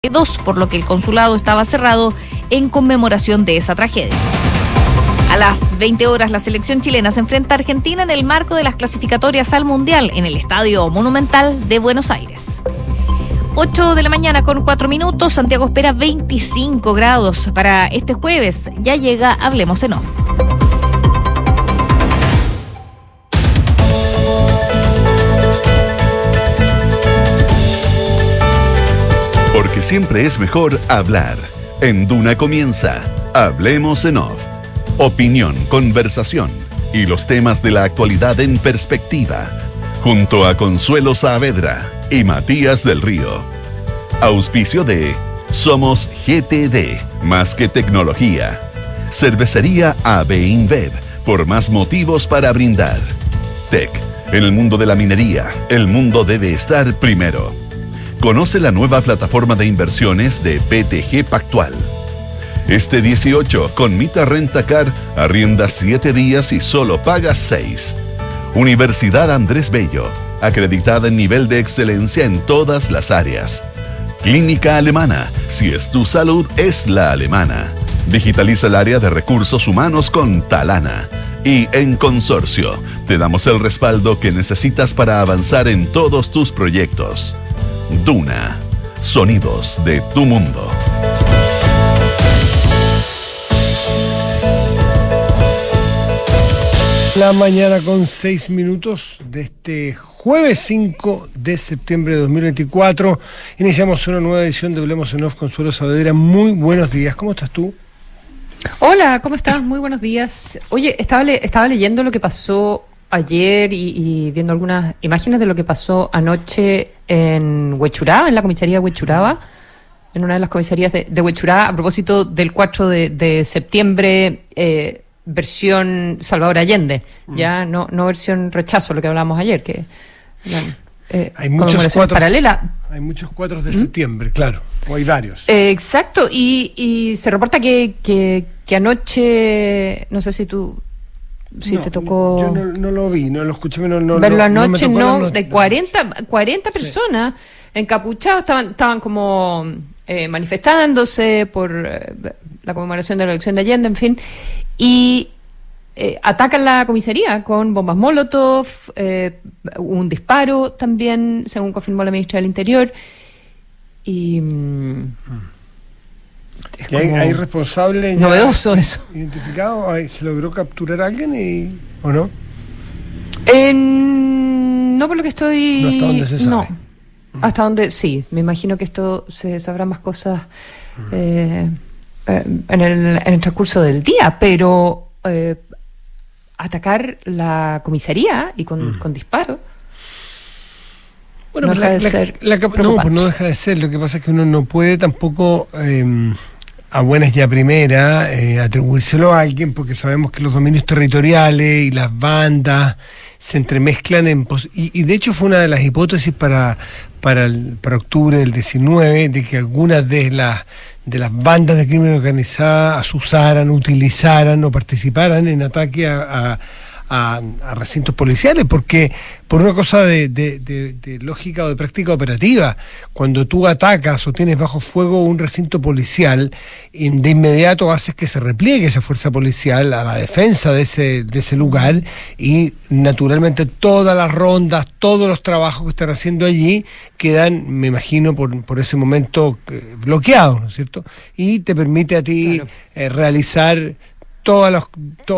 por lo que el consulado estaba cerrado en conmemoración de esa tragedia. A las 20 horas, la selección chilena se enfrenta a Argentina en el marco de las clasificatorias al Mundial en el Estadio Monumental de Buenos Aires. 8 de la mañana con 4 minutos, Santiago espera 25 grados para este jueves. Ya llega Hablemos en Off. Porque siempre es mejor hablar. En Duna comienza Hablemos en Off. Opinión, conversación y los temas de la actualidad en perspectiva. Junto a Consuelo Saavedra y Matías del Río. Auspicio de Somos GTD, más que tecnología. Cervecería AB InBev, por más motivos para brindar. TEC, en el mundo de la minería, el mundo debe estar primero. Conoce la nueva plataforma de inversiones de BTG Pactual. Este 18, con Mita Rentacar, arrienda 7 días y solo pagas 6. Universidad Andrés Bello, acreditada en nivel de excelencia en todas las áreas. Clínica Alemana, si es tu salud, es la alemana. Digitaliza el área de recursos humanos con Talana. Y en Consorcio, te damos el respaldo que necesitas para avanzar en todos tus proyectos. Duna, sonidos de tu mundo. La mañana con 6 minutos de este jueves 5 de septiembre de 2024. Iniciamos una nueva edición de Hablemos en Off. Consuelo Saavedra, muy buenos días. ¿Cómo estás tú? Hola, ¿cómo estás? Muy buenos días. Oye, estaba leyendo lo que pasó ayer y viendo algunas imágenes de lo que pasó anoche en Huechuraba, en la comisaría de Huechuraba, en una de las comisarías de Huechuraba, a propósito del 4 de septiembre, versión Salvador Allende, ya no versión rechazo, lo que hablábamos ayer, que hay muchos cuatros paralelas. Hay muchos 4 de septiembre, claro, o hay varios. Exacto, y se reporta que anoche, no sé si te tocó. Yo no lo vi, no lo escuché, verlo anoche, de 40 Sí. personas encapuchados estaban como manifestándose por la conmemoración de la elección de Allende, en fin, y atacan la comisaría con bombas Molotov, un disparo también, según confirmó la ministra del Interior, y ¿Hay responsables novedoso eso. identificados? ¿Se logró capturar a alguien o no? No, por lo que estoy... No, hasta donde se sabe. No, hasta donde sí. Me imagino que esto se sabrá más cosas en el transcurso del día, pero atacar la comisaría y con disparos. Bueno, no deja de ser preocupante. No deja de ser. Lo que pasa es que uno no puede tampoco, a buenas y a primeras, atribuírselo a alguien, porque sabemos que los dominios territoriales y las bandas se entremezclan y de hecho fue una de las hipótesis para octubre del 19, de que algunas de las bandas de crimen organizada utilizaran o participaran en ataque a recintos policiales, porque por una cosa de lógica o de práctica operativa, cuando tú atacas o tienes bajo fuego un recinto policial, de inmediato haces que se repliegue esa fuerza policial a la defensa de ese lugar, y naturalmente todas las rondas, todos los trabajos que están haciendo allí quedan, me imagino, por ese momento bloqueados, ¿no es cierto? Y te permite a ti realizar todas las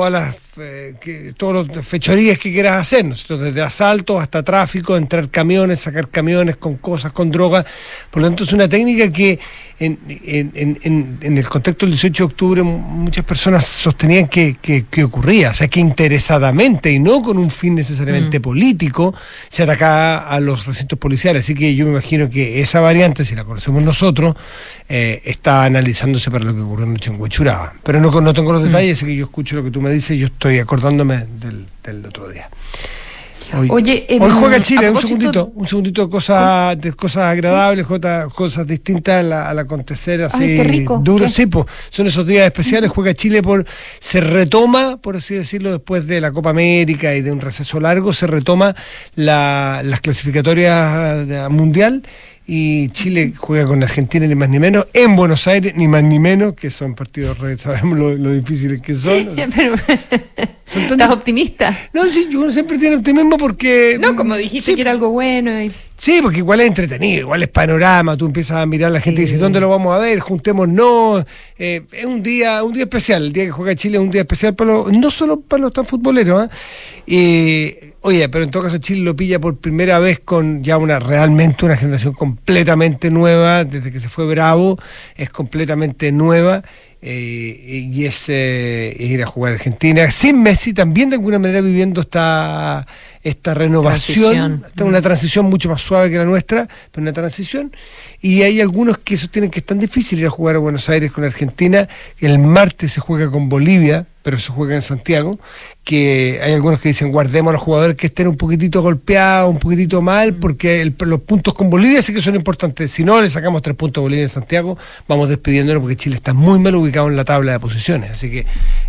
fechorías que quieras hacer, ¿no? Desde asaltos hasta tráfico, entrar camiones, sacar camiones con cosas, con drogas. Por lo tanto, es una técnica que en el contexto del 18 de octubre muchas personas sostenían que ocurría, o sea, que interesadamente y no con un fin necesariamente político se atacaba a los recintos policiales. Así que yo me imagino que esa variante, si la conocemos nosotros, está analizándose para lo que ocurrió anoche en Huechuraba. Pero no tengo los detalles, así que yo escucho lo que tú me dices y yo estoy acordándome del otro día. Hoy juega Chile, un segundito de cosas agradables, cosas distintas al acontecer así. Ay, qué rico. Duro, sí, pues, son esos días especiales. Juega Chile, se retoma, por así decirlo, después de la Copa América y de un receso largo, se retoma las clasificatorias mundial, y Chile juega con Argentina ni más ni menos, en Buenos Aires ni más ni menos, que son partidos, sabemos lo difíciles que son. Sí, pero ¿estás optimista? No, sí, uno siempre tiene optimismo porque... No, como dijiste que era algo bueno. Sí, porque igual es entretenido, igual es panorama, tú empiezas a mirar a la gente y dices, ¿dónde lo vamos a ver? Juntémonos. Es un día especial, el día que juega Chile es un día especial, no solo para los tan futboleros. Oye, pero en todo caso Chile lo pilla por primera vez con ya realmente una generación completamente nueva, desde que se fue Bravo, es completamente nueva. Y es ir a jugar a Argentina sin Messi, también de alguna manera viviendo esta renovación, una transición mucho más suave que la nuestra, pero una transición. Y hay algunos que sostienen que es tan difícil ir a jugar a Buenos Aires con Argentina. El martes se juega con Bolivia, pero se juega en Santiago, que hay algunos que dicen guardemos a los jugadores que estén un poquitito golpeados, un poquitito mal, porque los puntos con Bolivia sí que son importantes. Si no le sacamos 3 puntos a Bolivia en Santiago, vamos despidiéndonos porque Chile está muy mal ubicado en la tabla de posiciones. Así que,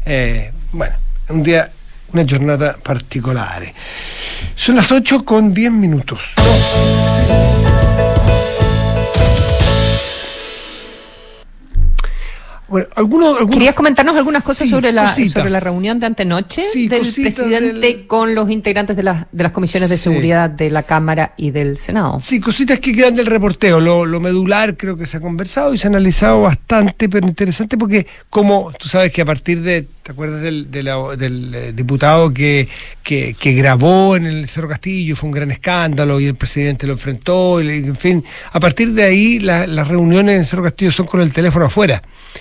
una jornada particular. Son las 8:10. Bueno, ¿Querías comentarnos algunas cosas sobre la reunión de antenoche del presidente con los integrantes de las comisiones de seguridad de la Cámara y del Senado? Sí, cositas que quedan del reporteo. Lo medular creo que se ha conversado y se ha analizado bastante, pero interesante porque como tú sabes que a partir de, ¿te acuerdas del diputado que grabó en el Cerro Castillo? Fue un gran escándalo y el presidente lo enfrentó, en fin, a partir de ahí las reuniones en Cerro Castillo son con el teléfono afuera.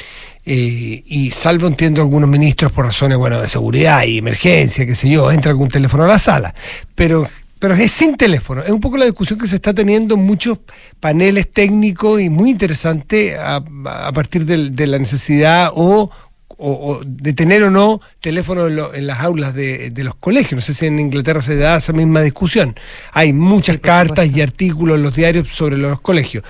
Y salvo entiendo algunos ministros por razones de seguridad y emergencia, qué sé yo, entra algún teléfono a la sala, pero es sin teléfono. Es un poco la discusión que se está teniendo en muchos paneles técnicos y muy interesante a partir de la necesidad o de tener o no teléfono en las aulas de los colegios. No sé si en Inglaterra se da esa misma discusión. Hay muchas cartas y artículos en los diarios sobre los colegios.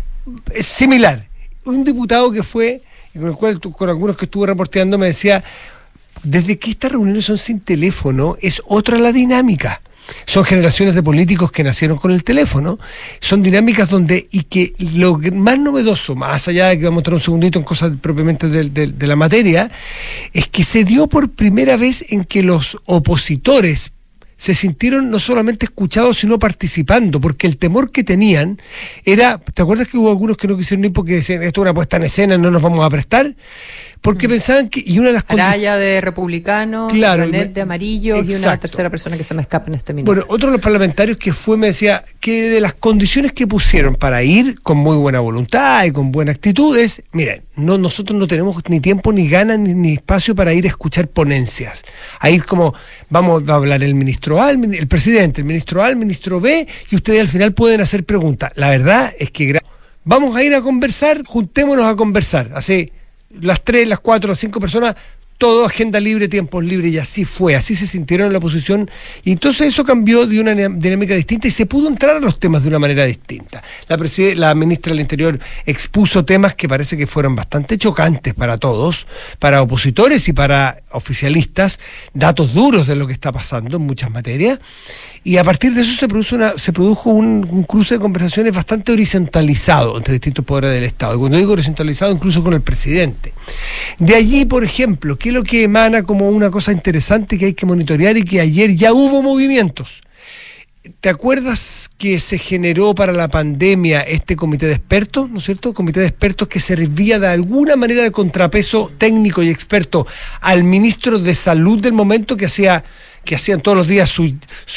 Es similar. Un diputado que fue, con el cual con algunos que estuve reporteando, me decía, desde que estas reuniones son sin teléfono, es otra la dinámica. Son generaciones de políticos que nacieron con el teléfono, son dinámicas y que lo más novedoso, más allá de que vamos a entrar un segundito en cosas propiamente de la materia, es que se dio por primera vez en que los opositores se sintieron no solamente escuchados, sino participando, porque el temor que tenían era, ¿te acuerdas que hubo algunos que no quisieron ir porque decían, esto es una puesta en escena, no nos vamos a prestar? Porque pensaban que, y una de las Araya de republicano, claro, Renet de amarillo, exacto, y una tercera persona que se me escapa en este minuto. Bueno, otro de los parlamentarios que me decía que de las condiciones que pusieron para ir con muy buena voluntad y con buena actitud es, miren, nosotros no tenemos ni tiempo, ni ganas, ni espacio para ir a escuchar ponencias. A ir como, vamos a hablar el ministro A, el presidente, el ministro A, el ministro B, y ustedes al final pueden hacer preguntas. La verdad es que vamos a ir a conversar, juntémonos a conversar, así, las 3, las 4, las 5 personas, todo agenda libre, tiempos libres, y así fue, así se sintieron en la oposición, y entonces eso cambió de una dinámica distinta y se pudo entrar a los temas de una manera distinta. La ministra del Interior expuso temas que parece que fueron bastante chocantes para todos, para opositores y para oficialistas, datos duros de lo que está pasando en muchas materias, y a partir de eso se produjo un cruce de conversaciones bastante horizontalizado entre distintos poderes del Estado. Y cuando digo horizontalizado, incluso con el presidente. De allí, por ejemplo, ¿qué es lo que emana como una cosa interesante que hay que monitorear y que ayer ya hubo movimientos? ¿Te acuerdas que se generó para la pandemia este comité de expertos, ¿no es cierto? Comité de expertos que servía de alguna manera de contrapeso técnico y experto al ministro de Salud del momento, que hacían todos los días sus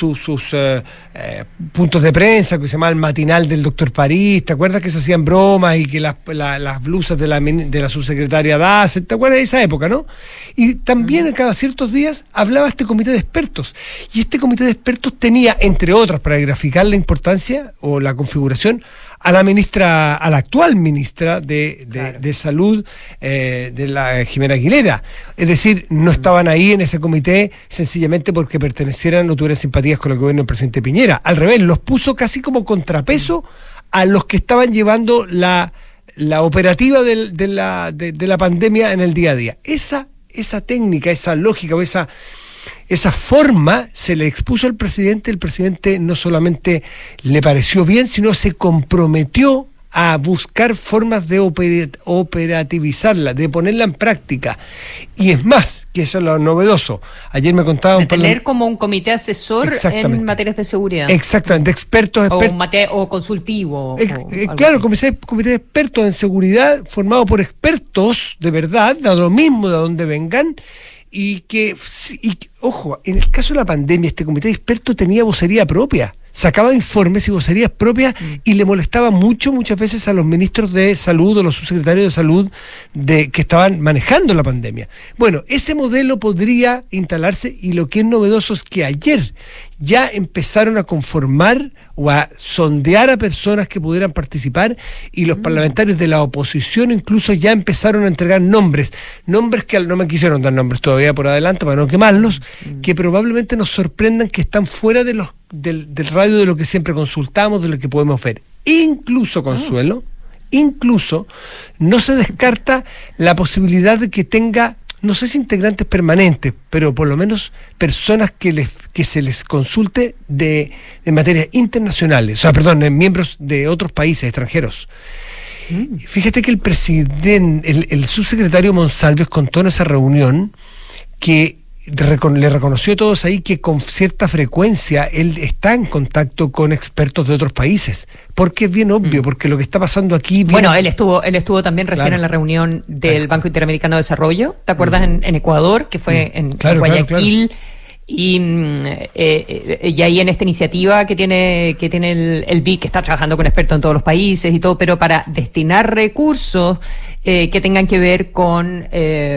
puntos de prensa, que se llamaba el matinal del doctor París. ¿Te acuerdas que se hacían bromas y que las blusas de la subsecretaria Daza? ¿Te acuerdas de esa época, no? Y también cada ciertos días hablaba este comité de expertos. Y este comité de expertos tenía, entre otras, para graficar la importancia o la configuración, a la actual ministra de Salud, de la Jimena Aguilera. Es decir, no estaban ahí en ese comité sencillamente porque pertenecieran o tuvieran simpatías con el gobierno del presidente Piñera. Al revés, los puso casi como contrapeso a los que estaban llevando la operativa de la pandemia en el día a día. Esa técnica, esa lógica o esa esa forma se le expuso al presidente. El presidente no solamente le pareció bien, sino se comprometió a buscar formas de operativizarla, de ponerla en práctica. Y es más, que eso es lo novedoso. Ayer me contaba de tener como un comité asesor en materias de seguridad. Exactamente, de expertos. O consultivo. Claro, comité de expertos en seguridad, formado por expertos de verdad, da lo mismo de donde vengan. Y ojo, en el caso de la pandemia, este comité de expertos tenía vocería propia. Sacaba informes y vocerías propias y le molestaba muchas veces a los ministros de salud o los subsecretarios de salud que estaban manejando la pandemia. Bueno, ese modelo podría instalarse, y lo que es novedoso es que ayer ya empezaron a conformar o a sondear a personas que pudieran participar, y los parlamentarios de la oposición incluso ya empezaron a entregar nombres que no me quisieron dar nombres todavía por adelanto para no quemarlos, que probablemente nos sorprendan, que están fuera de del radio de lo que siempre consultamos, de lo que podemos ver. Incluso, Consuelo, no se descarta la posibilidad de que tenga, no sé si integrantes permanentes, pero por lo menos personas que se les consulte de materias internacionales, miembros de otros países extranjeros. Fíjate que el presidente, el subsecretario Monsalves contó en esa reunión que le reconoció a todos ahí que con cierta frecuencia él está en contacto con expertos de otros países, porque es bien obvio, porque lo que está pasando aquí... Bueno, él estuvo también recién en la reunión del Banco Interamericano de Desarrollo, ¿te acuerdas? En Ecuador, que fue en Guayaquil. Y ahí en esta iniciativa que tiene el BID, que está trabajando con expertos en todos los países y todo, pero para destinar recursos que tengan que ver con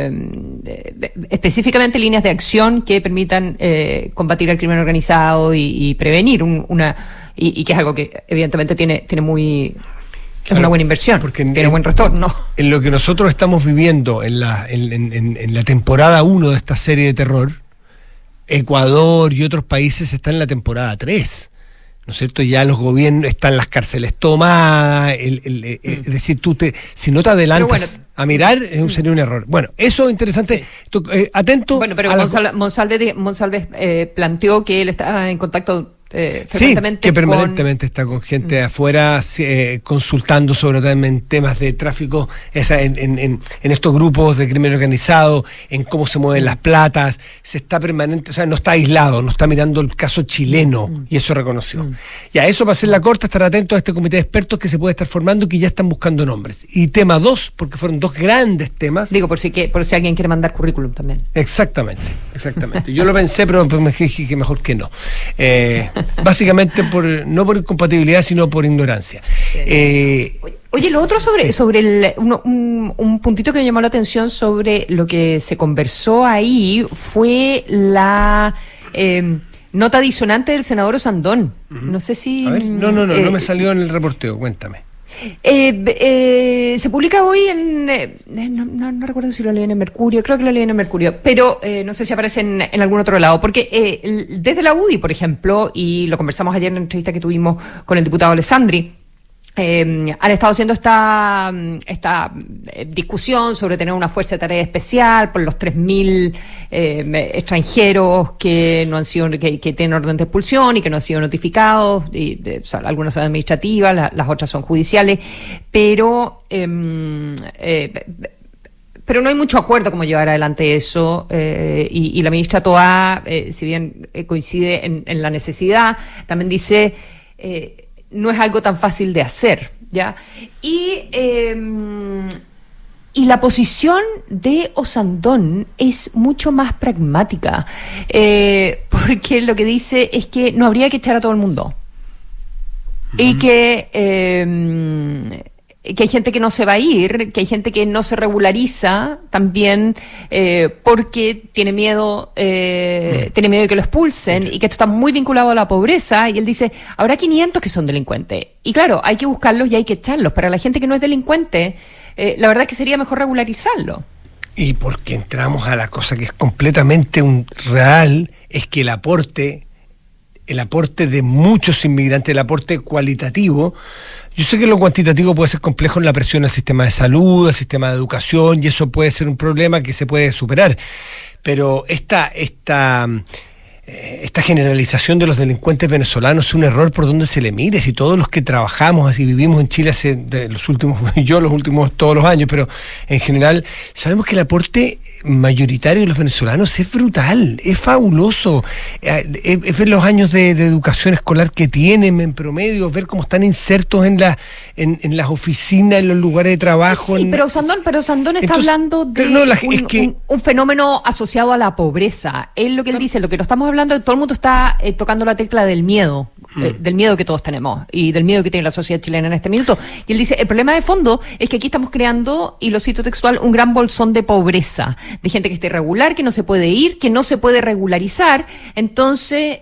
específicamente líneas de acción que permitan combatir el crimen organizado y prevenir y que es algo que evidentemente tiene muy... Es una buena inversión, porque tiene buen retorno. En lo que nosotros estamos viviendo en la temporada 1 de esta serie de terror, Ecuador y otros países están en la temporada 3, ¿no es cierto? Ya los gobiernos, están las cárceles tomadas, es decir, si no te adelantas a mirar, sería un error. Bueno, eso es interesante. Sí. Atento. Bueno, pero Monsalves planteó que él está en contacto que permanentemente está con gente de afuera consultando sobre temas de tráfico, en estos grupos de crimen organizado, en cómo se mueven las platas, se está permanente, no está aislado, no está mirando el caso chileno, y eso reconoció. Y a eso, para hacer la corta, estar atento a este comité de expertos que se puede estar formando y que ya están buscando nombres. Y tema 2, porque fueron 2 grandes temas. Digo, por si alguien quiere mandar currículum también. Exactamente. Yo lo pensé, pero me dije que mejor que no. Básicamente no por incompatibilidad, sino por ignorancia. Sí. Oye, lo otro sobre un puntito que me llamó la atención sobre lo que se conversó ahí fue la nota disonante del senador Osandón. No sé si... A ver, no me salió en el reporteo, cuéntame. Se publica hoy no recuerdo si lo leí en el Mercurio, creo que lo leí en el Mercurio, pero no sé si aparece en algún otro lado, porque desde la UDI, por ejemplo, y lo conversamos ayer en la entrevista que tuvimos con el diputado Alessandri, han estado haciendo esta discusión sobre tener una fuerza de tarea especial por los 3.000 extranjeros que no han sido, que tienen orden de expulsión y que no han sido notificados, algunas son administrativas, las otras son judiciales, pero no hay mucho acuerdo cómo llevar adelante eso, y la ministra Toá, si bien coincide en la necesidad, también dice no es algo tan fácil de hacer, ¿ya? Y la posición de Osandón es mucho más pragmática, porque lo que dice es que no habría que echar a todo el mundo, y que hay gente que no se va a ir, que hay gente que no se regulariza también porque tiene miedo de que lo expulsen, y que esto está muy vinculado a la pobreza. Y él dice, habrá 500 que son delincuentes, y claro, hay que buscarlos y hay que echarlos. Para la gente que no es delincuente, la verdad es que sería mejor regularizarlo. Y porque entramos a la cosa que es completamente real, es que el aporte de muchos inmigrantes, el aporte cualitativo. Yo sé que lo cuantitativo puede ser complejo en la presión al sistema de salud, al sistema de educación, y eso puede ser un problema que se puede superar. pero esta generalización de los delincuentes venezolanos es un error por donde se le mire. Si todos los que trabajamos y vivimos en Chile los últimos todos los años, pero en general sabemos que el aporte mayoritario de los venezolanos es brutal, es fabuloso. Es ver los años de educación escolar que tienen en promedio, ver cómo están insertos en las oficinas, en los lugares de trabajo. Sí, pero Sandón está hablando de un fenómeno asociado a la pobreza. Es lo que él dice, lo que no estamos hablando, todo el mundo está tocando la tecla del miedo que todos tenemos y del miedo que tiene la sociedad chilena en este minuto. Y él dice, el problema de fondo es que aquí estamos creando, y lo cito textual, un gran bolsón de pobreza, de gente que está irregular, que no se puede ir, que no se puede regularizar. Entonces,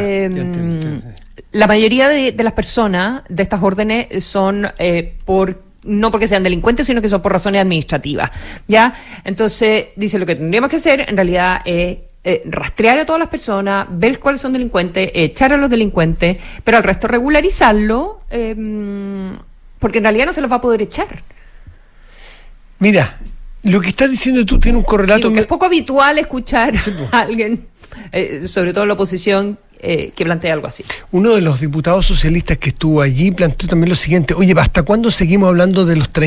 la mayoría de las personas de estas órdenes son no porque sean delincuentes, sino que son por razones administrativas, ¿ya? Entonces, dice, lo que tendríamos que hacer, en realidad, es rastrear a todas las personas, ver cuáles son delincuentes, echar a los delincuentes, pero al resto regularizarlo, porque en realidad no se los va a poder echar. Mira, lo que estás diciendo tú tiene un correlato... que es poco habitual escuchar a alguien, sobre todo la oposición, que plantea algo así. Uno de los diputados socialistas que estuvo allí planteó también lo siguiente: oye, ¿hasta cuándo seguimos hablando de los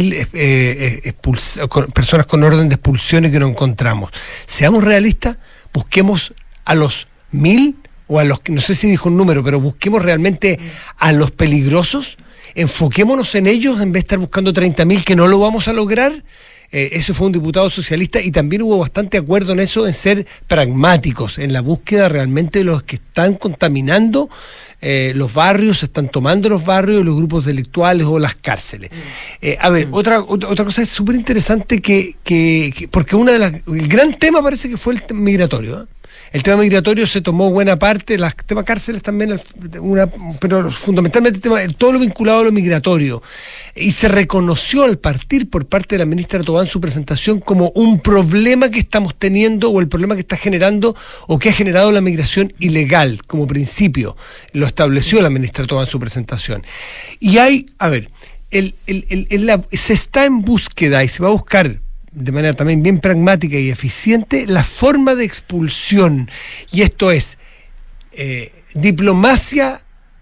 30.000 personas con orden de expulsiones que no encontramos? Seamos realistas, busquemos a los 1.000 o a los que, no sé si dijo un número, pero busquemos realmente a los peligrosos, enfoquémonos en ellos en vez de estar buscando 30.000 que no lo vamos a lograr. Ese fue un diputado socialista, y también hubo bastante acuerdo en eso, en ser pragmáticos en la búsqueda realmente de los que están contaminando los barrios, están tomando los barrios, los grupos delictuales o las cárceles. Otra cosa es súper interesante porque el gran tema parece que fue el migratorio, ¿eh? El tema migratorio se tomó buena parte, el tema cárceles también, pero fundamentalmente todo lo vinculado a lo migratorio. Y se reconoció al partir por parte de la ministra Tobán su presentación como un problema que estamos teniendo, o el problema que está generando o que ha generado la migración ilegal como principio. Lo estableció la ministra Tobán su presentación. Y se está en búsqueda y se va a buscar de manera también bien pragmática y eficiente la forma de expulsión, y esto es diplomacia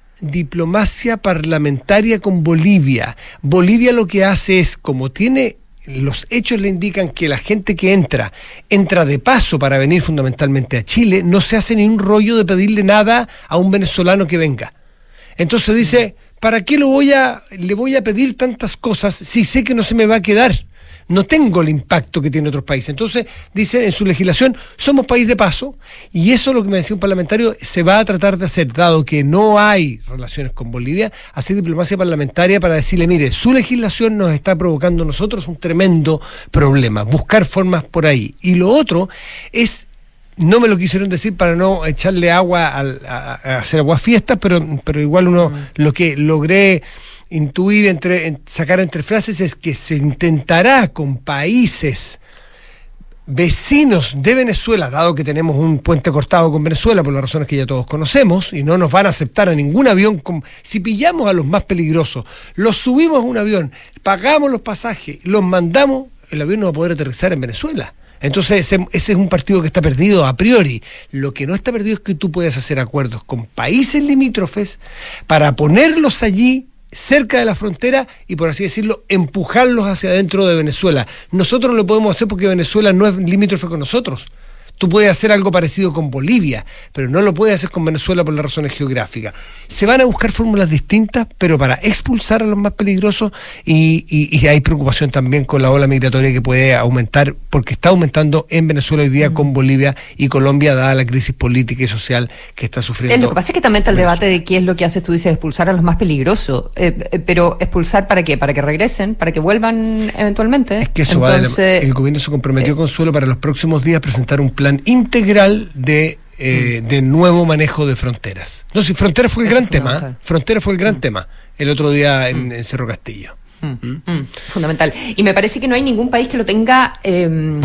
parlamentaria con Bolivia. Bolivia lo que hace es, como tiene, los hechos le indican que la gente que entra de paso para venir fundamentalmente a Chile, no se hace ni un rollo de pedirle nada a un venezolano que venga. Entonces dice, ¿para qué le voy a pedir tantas cosas si sé que no se me va a quedar? No tengo el impacto que tiene otros países. Entonces, dice en su legislación, somos país de paso, y eso, lo que me decía un parlamentario, se va a tratar de hacer, dado que no hay relaciones con Bolivia, hacer diplomacia parlamentaria para decirle, mire, su legislación nos está provocando a nosotros un tremendo problema, buscar formas por ahí. Y lo otro es, no me lo quisieron decir para no echarle agua a hacer aguafiestas, pero igual lo que logré intuir, sacar entre frases, es que se intentará con países vecinos de Venezuela, dado que tenemos un puente cortado con Venezuela por las razones que ya todos conocemos, y no nos van a aceptar a ningún avión. Si pillamos a los más peligrosos, los subimos a un avión, pagamos los pasajes, los mandamos, el avión no va a poder aterrizar en Venezuela. Entonces ese es un partido que está perdido a priori. Lo que no está perdido es que tú puedas hacer acuerdos con países limítrofes para ponerlos allí cerca de la frontera y, por así decirlo, empujarlos hacia adentro de Venezuela. Nosotros no lo podemos hacer porque Venezuela no es limítrofe con nosotros. Tú puedes hacer algo parecido con Bolivia, pero no lo puedes hacer con Venezuela por las razones geográficas. Se van a buscar fórmulas distintas, pero para expulsar a los más peligrosos, y hay preocupación también con la ola migratoria que puede aumentar, porque está aumentando en Venezuela hoy día con Bolivia y Colombia, dada la crisis política y social que está sufriendo. Lo que pasa es que también está el debate de qué es lo que haces, tú dices, expulsar a los más peligrosos, pero ¿expulsar para qué? ¿Para que regresen? ¿Para que vuelvan eventualmente? Es que eso el gobierno se comprometió, Consuelo, para los próximos días presentar un plan integral de nuevo manejo de fronteras. No, si Frontera fue el gran tema, Frontera fue el gran tema el otro día en Cerro Castillo. Fundamental. Y me parece que no hay ningún país que lo tenga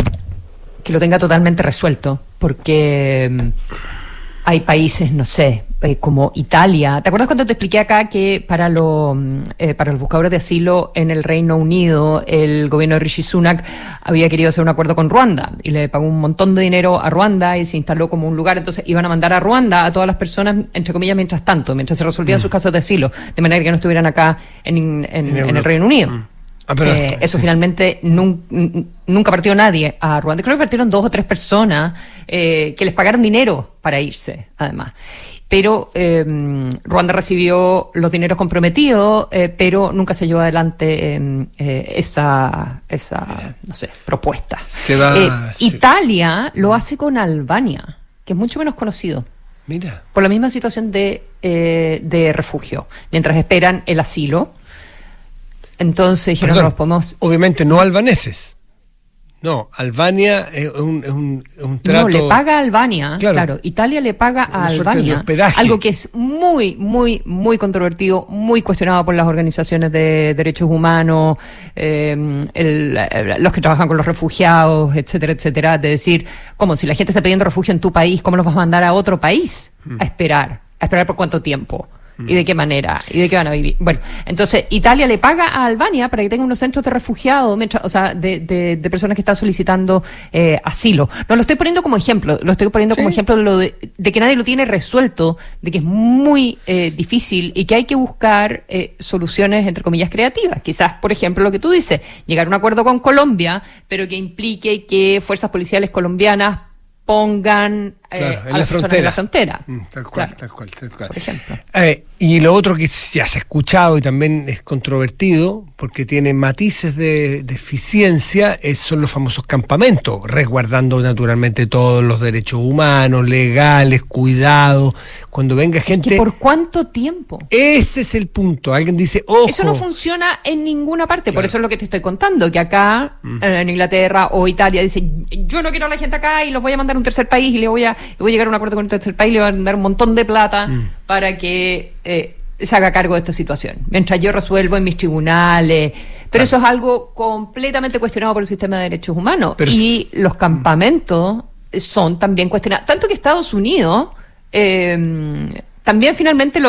totalmente resuelto, porque hay países, no sé, como Italia. ¿Te acuerdas cuando te expliqué acá que para los buscadores de asilo en el Reino Unido el gobierno de Rishi Sunak había querido hacer un acuerdo con Ruanda y le pagó un montón de dinero a Ruanda y se instaló como un lugar? Entonces iban a mandar a Ruanda a todas las personas, entre comillas, mientras se resolvían sus casos de asilo, de manera que no estuvieran acá en el Reino Unido. Eso finalmente nunca partió nadie a Ruanda. Creo que partieron 2 o 3 personas que les pagaron dinero para irse, además. Pero Ruanda recibió los dineros comprometidos, pero nunca se llevó adelante esa no sé, propuesta. Italia lo hace con Albania, que es mucho menos conocido. Mira. Por la misma situación de refugio, mientras esperan el asilo. Entonces dijeron, no nos podemos... Obviamente no albaneses. No, Albania es un trato... No, le paga a Albania, claro. Italia le paga a Albania. Algo que es muy, muy, muy controvertido, muy cuestionado por las organizaciones de derechos humanos, los que trabajan con los refugiados, etcétera, etcétera. De decir, como si la gente está pidiendo refugio en tu país, ¿cómo los vas a mandar a otro país a esperar? ¿A esperar por cuánto tiempo? ¿Y de qué manera? ¿Y de qué van a vivir? Bueno, entonces Italia le paga a Albania para que tenga unos centros de refugiados, de personas que están solicitando asilo. No lo estoy poniendo como ejemplo, como ejemplo de que nadie lo tiene resuelto, de que es muy difícil y que hay que buscar soluciones, entre comillas, creativas. Quizás, por ejemplo, lo que tú dices, llegar a un acuerdo con Colombia, pero que implique que fuerzas policiales colombianas pongan a las personas en la frontera. Tal cual. Por ejemplo. Y lo otro que ya se ha escuchado y también es controvertido, porque tiene matices de eficiencia, son los famosos campamentos, resguardando naturalmente todos los derechos humanos, legales, cuidados. Cuando venga gente... ¿Por cuánto tiempo? Ese es el punto. Alguien dice, ojo... Eso no funciona en ninguna parte. Claro. Por eso es lo que te estoy contando, que acá, en Inglaterra o Italia, dice, yo no quiero a la gente acá y los voy a mandar a un tercer país y voy a llegar a un acuerdo con un tercer país y le voy a dar un montón de plata para que se haga cargo de esta situación, mientras yo resuelvo en mis tribunales. Pero eso es algo completamente cuestionado por el sistema de derechos humanos. Y los campamentos son también cuestionados. Tanto que Estados Unidos también finalmente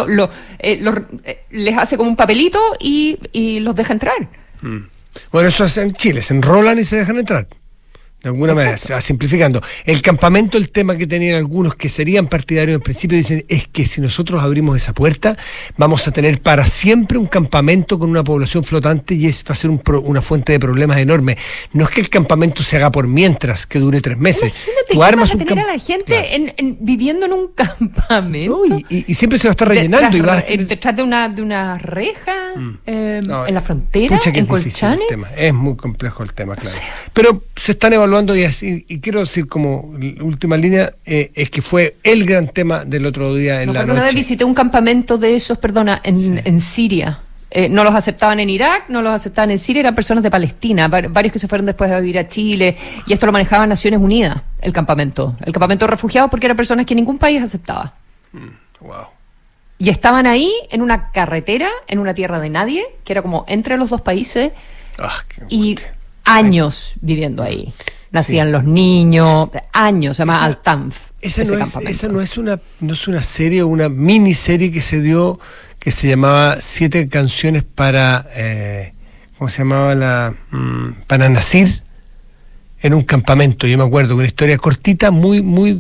les hace como un papelito y los deja entrar. Bueno, eso es en Chile, se enrolan y se dejan entrar. De alguna manera, simplificando. El campamento, el tema que tenían algunos que serían partidarios en principio, dicen, es que si nosotros abrimos esa puerta, vamos a tener para siempre un campamento con una población flotante y eso va a ser una fuente de problemas enorme. No es que el campamento se haga por mientras, que dure 3 meses. Imagínate, tú armas vas a tener a la gente viviendo en un campamento. No, y siempre se va a estar rellenando. Detrás de una reja, en la frontera, en Colchane. Es muy complejo el tema, claro. Pero se están evaluando y quiero decir como última línea, es que fue el gran tema del otro día en la noche. Una vez visité un campamento de esos, en Siria. No los aceptaban en Irak, no los aceptaban en Siria, eran personas de Palestina, varios que se fueron después a vivir a Chile, y esto lo manejaba Naciones Unidas, el campamento de refugiados, porque eran personas que ningún país aceptaba. Wow. Y estaban ahí en una carretera, en una tierra de nadie, que era como entre los dos países, y años viviendo ahí. Nacían los niños, años, se llama Al-Tanf. Esa no es una serie o una miniserie que se dio, que se llamaba 7 canciones para, ¿cómo se llamaba? Para Nacir, en un campamento. Yo me acuerdo, una historia cortita, muy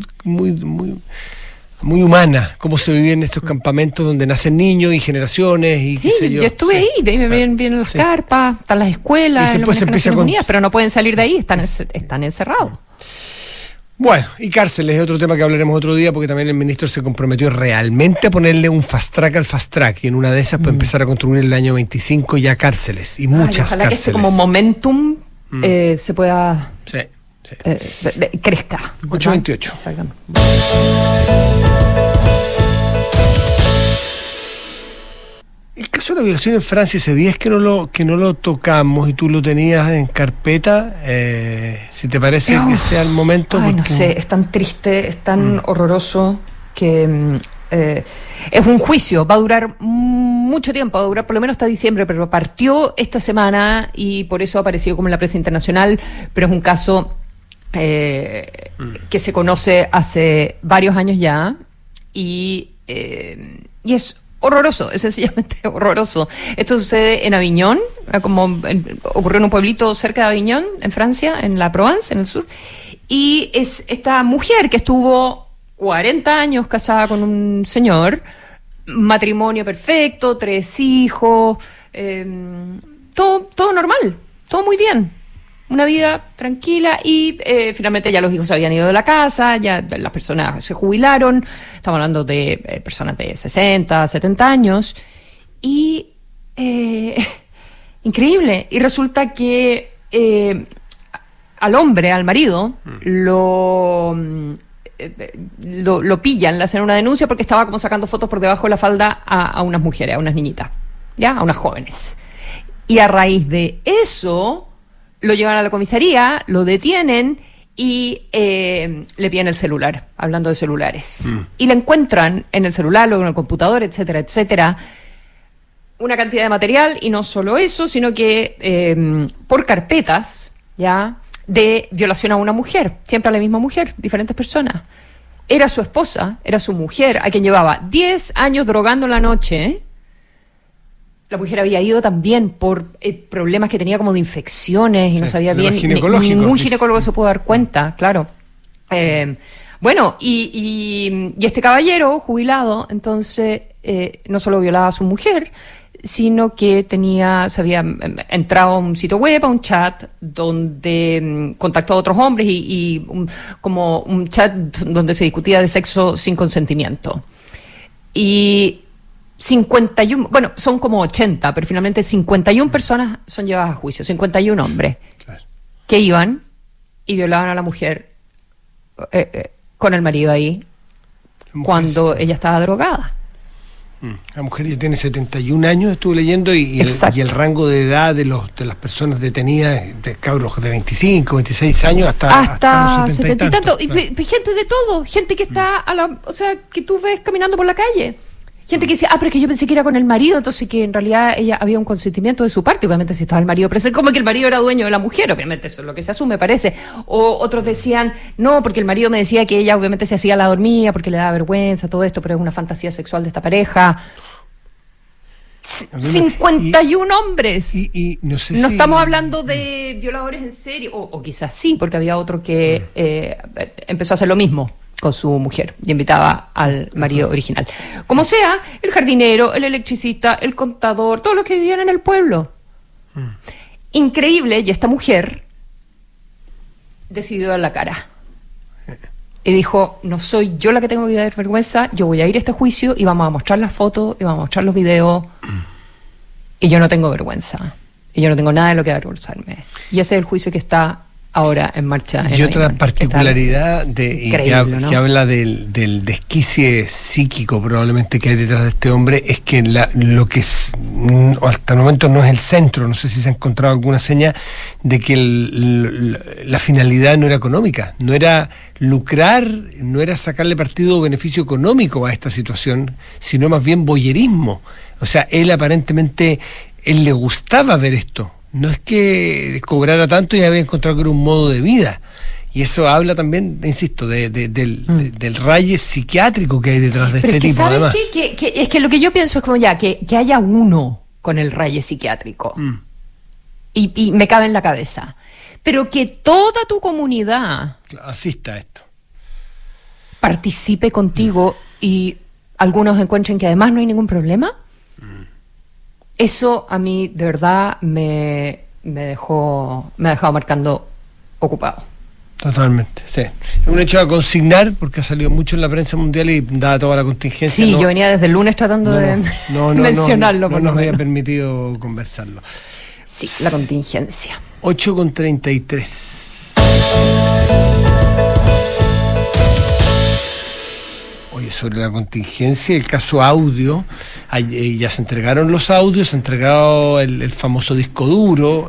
humana, cómo se vivía en estos campamentos donde nacen niños y generaciones y qué sé yo. Yo estuve ahí, de ahí me vienen las carpas, están las escuelas, y después se empieza Unidas, pero no pueden salir de ahí, están encerrados. Bueno, y cárceles es otro tema que hablaremos otro día, porque también el ministro se comprometió realmente a ponerle un fast track al fast track, y en una de esas puede empezar a construir en el año 25 ya cárceles, y muchas ojalá cárceles. Que este como momentum se pueda... Sí. crezca. 8:28. El caso de la violación en Francia, ese día es que no lo tocamos y tú lo tenías en carpeta, si te parece que sea el momento. No sé, es tan triste, es tan horroroso que es un juicio, va a durar mucho tiempo, va a durar por lo menos hasta diciembre, pero partió esta semana y por eso ha aparecido como en la prensa internacional, pero es un caso que se conoce hace varios años ya y y es horroroso, es sencillamente horroroso. Esto sucede en Aviñón, ocurrió en un pueblito cerca de Aviñón, en Francia, en la Provence, en el sur, y es esta mujer que estuvo 40 años casada con un señor, matrimonio perfecto, 3 hijos, todo normal, todo muy bien. Una vida tranquila y finalmente ya los hijos se habían ido de la casa, ya las personas se jubilaron, estamos hablando de personas de 60, 70 años, y increíble, y resulta que al hombre, al marido, lo pillan, le hacen una denuncia porque estaba como sacando fotos por debajo de la falda a unas mujeres, a unas niñitas, ¿ya? A unas jóvenes. Y a raíz de eso lo llevan a la comisaría, lo detienen y le piden el celular, hablando de celulares. Y le encuentran en el celular, luego en el computador, etcétera, etcétera, una cantidad de material, y no solo eso, sino que por carpetas, ¿ya?, de violación a una mujer, siempre a la misma mujer, diferentes personas. Era su esposa, era su mujer, a quien llevaba 10 años drogando en la noche, ¿eh? La mujer había ido también por problemas que tenía como de infecciones y no sabía bien. Ningún ginecólogo se pudo dar cuenta, claro. Bueno, y este caballero jubilado, entonces, no solo violaba a su mujer, sino que se había entrado a un sitio web, a un chat, donde contactó a otros hombres como un chat donde se discutía de sexo sin consentimiento. Y 51, bueno, son como 80, pero finalmente 51 personas son llevadas a juicio, 51 hombres, claro, que iban y violaban a la mujer con el marido ahí cuando ella estaba drogada. La mujer ya tiene 71 años, estuve leyendo, y el rango de edad de las personas detenidas, de cabros de 25, 26 años hasta los 70 y tanto. Y gente de todo, gente que está o sea, que tú ves caminando por la calle. Gente que dice, pero es que yo pensé que era con el marido, entonces que en realidad ella había un consentimiento de su parte, obviamente si estaba el marido presente, como que el marido era dueño de la mujer, obviamente eso es lo que se asume, parece. O otros decían, no, porque el marido me decía que ella obviamente se hacía la dormida porque le daba vergüenza, todo esto, pero es una fantasía sexual de esta pareja. 51 hombres. Y no sé no estamos hablando de violadores en serie, o quizás sí, porque había otro que empezó a hacer lo mismo con su mujer y invitaba al marido original. Como sea, el jardinero, el electricista, el contador, todos los que vivían en el pueblo. Increíble, y esta mujer decidió dar la cara. Y dijo, no soy yo la que tengo que dar vergüenza, yo voy a ir a este juicio y vamos a mostrar las fotos y vamos a mostrar los videos, y yo no tengo vergüenza. Y yo no tengo nada de lo que avergonzarme. Y ese es el juicio que está ahora en marcha. Y otra particularidad que habla del desquicie psíquico probablemente que hay detrás de este hombre es que lo que hasta el momento no es el centro, no sé si se ha encontrado alguna seña de que la finalidad no era económica, no era lucrar, no era sacarle partido o beneficio económico a esta situación, sino más bien voyerismo. O sea, él le gustaba ver esto. No es que cobrara tanto y había encontrado que era un modo de vida. Y eso habla también, insisto, del raye psiquiátrico que hay detrás de este tipo. ¿Sabes además? Que es que lo que yo pienso es como que haya uno con el raye psiquiátrico. Y me cabe en la cabeza. Pero que toda tu comunidad asista a esto, participe contigo y algunos encuentren que además no hay ningún problema. Eso a mí de verdad me ha dejado marcando ocupado. Totalmente, sí. Es un hecho a consignar porque ha salido mucho en la prensa mundial y dada toda la contingencia. Sí, yo venía desde el lunes tratando de mencionarlo. No nos había permitido conversarlo. Sí, la contingencia. 8:33. Oye, sobre la contingencia, el caso audio, ya se entregaron los audios, se ha entregado el famoso disco duro,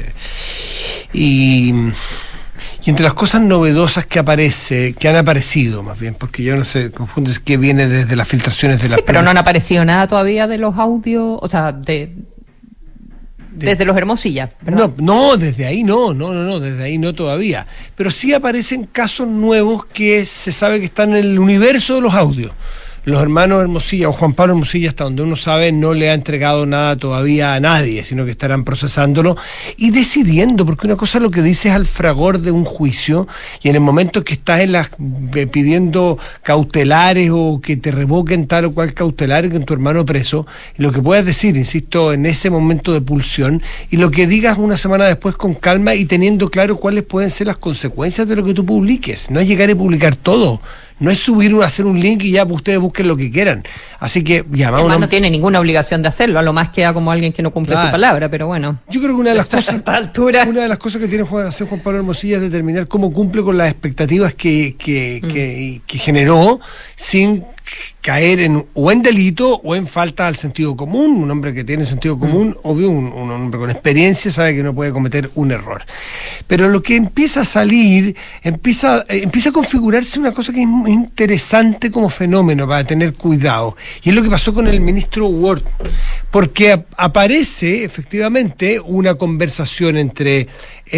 y entre las cosas novedosas que han aparecido más bien, porque yo no sé, confundo, es que viene desde las filtraciones de las... Sí, pero no han aparecido nada todavía de los audios, o sea, desde los Hermosilla, ¿verdad? No, desde ahí no, desde ahí no todavía. Pero sí aparecen casos nuevos que se sabe que están en el universo de los audios. los hermanos Hermosilla o Juan Pablo Hermosilla, hasta donde uno sabe, no le ha entregado nada todavía a nadie, sino que estarán procesándolo y decidiendo, porque una cosa es lo que dices al fragor de un juicio, y en el momento que estás pidiendo cautelares o que te revoquen tal o cual cautelar y con tu hermano preso, lo que puedas decir, insisto, en ese momento de pulsión, y lo que digas una semana después con calma y teniendo claro cuáles pueden ser las consecuencias de lo que tú publiques. No es llegar y publicar todo. No es hacer un link y ya ustedes busquen lo que quieran. Así que además no tiene ninguna obligación de hacerlo, a lo más queda como alguien que no cumple su palabra, pero bueno. Yo creo que una de las cosas que tiene que hacer Juan Pablo Hermosilla es determinar cómo cumple con las expectativas que generó, sin caer en delito o en falta al sentido común. Un hombre que tiene sentido común, obvio, un hombre con experiencia sabe que no puede cometer un error. Pero lo que empieza a salir, empieza a configurarse una cosa que es muy interesante como fenómeno para tener cuidado. Y es lo que pasó con el ministro Ward. Porque aparece efectivamente una conversación entre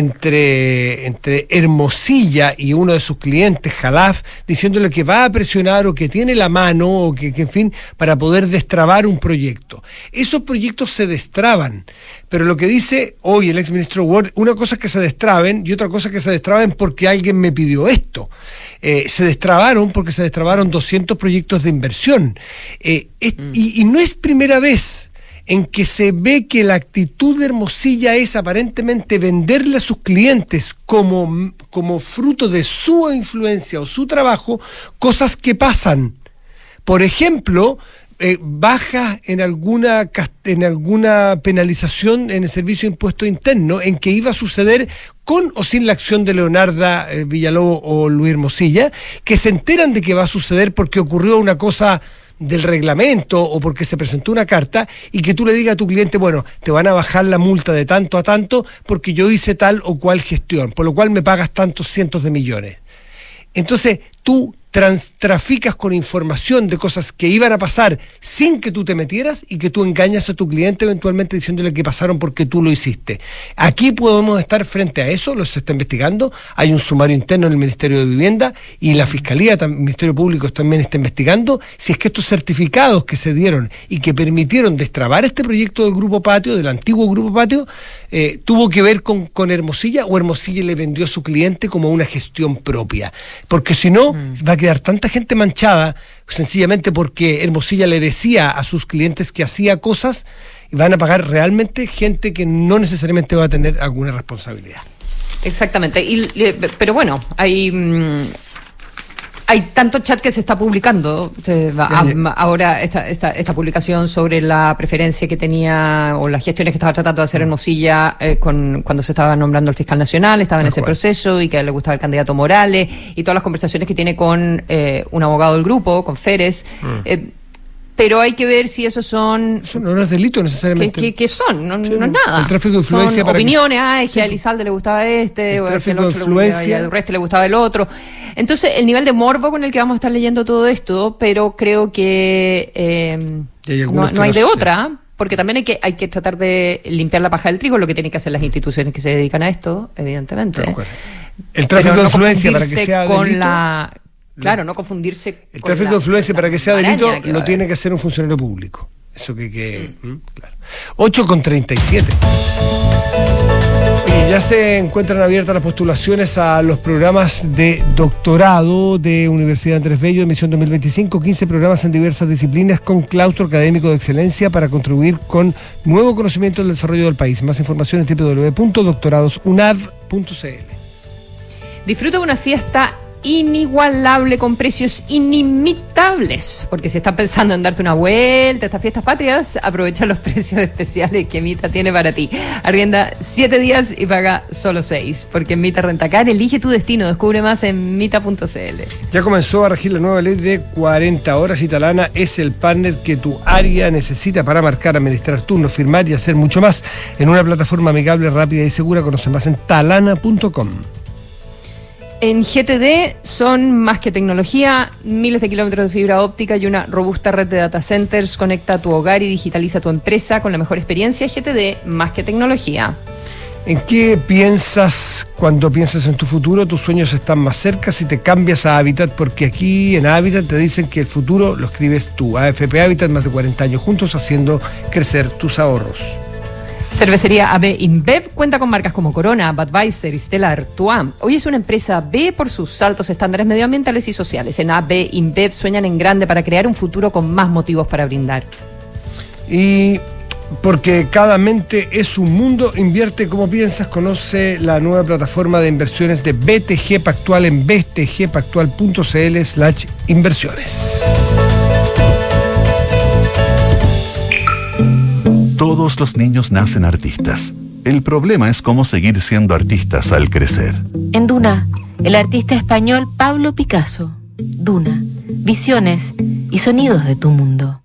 Hermosilla y uno de sus clientes, Jalaf, diciéndole que va a presionar o que tiene la mano o que en fin, para poder destrabar un proyecto. Esos proyectos se destraban, pero lo que dice hoy el exministro Ward, una cosa es que se destraben y otra cosa es que se destraben porque alguien me pidió esto. Se destrabaron porque se destrabaron 200 proyectos de inversión. Y no es primera vez en que se ve que la actitud de Hermosilla es aparentemente venderle a sus clientes como fruto de su influencia o su trabajo cosas que pasan. Por ejemplo, baja en alguna penalización en el Servicio de Impuesto Interno, en que iba a suceder con o sin la acción de Leonarda Villalobos o Luis Hermosilla, que se enteran de que va a suceder porque ocurrió una cosa del reglamento o porque se presentó una carta, y que tú le digas a tu cliente, bueno, te van a bajar la multa de tanto a tanto porque yo hice tal o cual gestión, por lo cual me pagas tantos cientos de millones. Entonces tú traficas con información de cosas que iban a pasar sin que tú te metieras, y que tú engañas a tu cliente eventualmente diciéndole que pasaron porque tú lo hiciste. Aquí podemos estar frente a eso, se está investigando, hay un sumario interno en el Ministerio de Vivienda y la Fiscalía, el Ministerio Público también está investigando si es que estos certificados que se dieron y que permitieron destrabar este proyecto del Grupo Patio, del antiguo Grupo Patio, tuvo que ver con Hermosilla, o Hermosilla le vendió a su cliente como una gestión propia. Porque si no, va a quedar tanta gente manchada, sencillamente porque Hermosilla le decía a sus clientes que hacía cosas, y van a pagar realmente gente que no necesariamente va a tener alguna responsabilidad. Exactamente. Pero bueno, hay tanto chat que se está publicando. Ahora esta publicación sobre la preferencia que tenía o las gestiones que estaba tratando de hacer Hermosilla cuando se estaba nombrando el fiscal nacional, estaba en ese proceso, y que le gustaba el candidato Morales, y todas las conversaciones que tiene con un abogado del grupo, con Férez. Pero hay que ver si esos son... Eso no es delito necesariamente. ¿Qué son? No es nada. El tráfico de influencia. Son opiniones, es que a Elizalde le gustaba este, o a que el otro y al resto le gustaba el otro. Entonces, el nivel de morbo con el que vamos a estar leyendo todo esto, pero creo que no hay de otra, porque también hay que tratar de limpiar la paja del trigo, lo que tienen que hacer las instituciones que se dedican a esto, evidentemente. El tráfico de influencia para que sea delito... Claro, no confundirse. El tráfico de influencia para que sea delito lo tiene que hacer un funcionario público. Eso claro. 8:37. Y ya se encuentran abiertas las postulaciones a los programas de doctorado de Universidad Andrés Bello, emisión 2025, 15 programas en diversas disciplinas con claustro académico de excelencia para contribuir con nuevo conocimiento del desarrollo del país. Más información en www.doctoradosunav.cl. Disfruta de una fiesta inigualable con precios inimitables, porque si estás pensando en darte una vuelta a estas fiestas patrias, aprovecha los precios especiales que Mita tiene para ti. Arrienda 7 días y paga solo 6, porque en Mita Rentacar elige tu destino. Descubre más en mita.cl. Ya comenzó a regir la nueva ley de 40 horas y Talana es el partner que tu área necesita para marcar, administrar turnos, firmar y hacer mucho más en una plataforma amigable, rápida y segura. Conoce más en talana.com. En GTD son más que tecnología, miles de kilómetros de fibra óptica y una robusta red de data centers. Conecta tu hogar y digitaliza tu empresa con la mejor experiencia. GTD, más que tecnología. ¿En qué piensas cuando piensas en tu futuro? Tus sueños están más cerca si te cambias a Habitat, porque aquí en Habitat te dicen que el futuro lo escribes tú. AFP Habitat, más de 40 años juntos haciendo crecer tus ahorros. Cervecería AB InBev cuenta con marcas como Corona, Budweiser y Stella Artois. Hoy es una empresa B por sus altos estándares medioambientales y sociales. En AB InBev sueñan en grande para crear un futuro con más motivos para brindar. Y porque cada mente es un mundo, invierte como piensas. Conoce la nueva plataforma de inversiones de BTG Pactual en btgpactual.cl/inversiones. Todos los niños nacen artistas. El problema es cómo seguir siendo artistas al crecer. En Duna, el artista español Pablo Picasso. Duna, visiones y sonidos de tu mundo.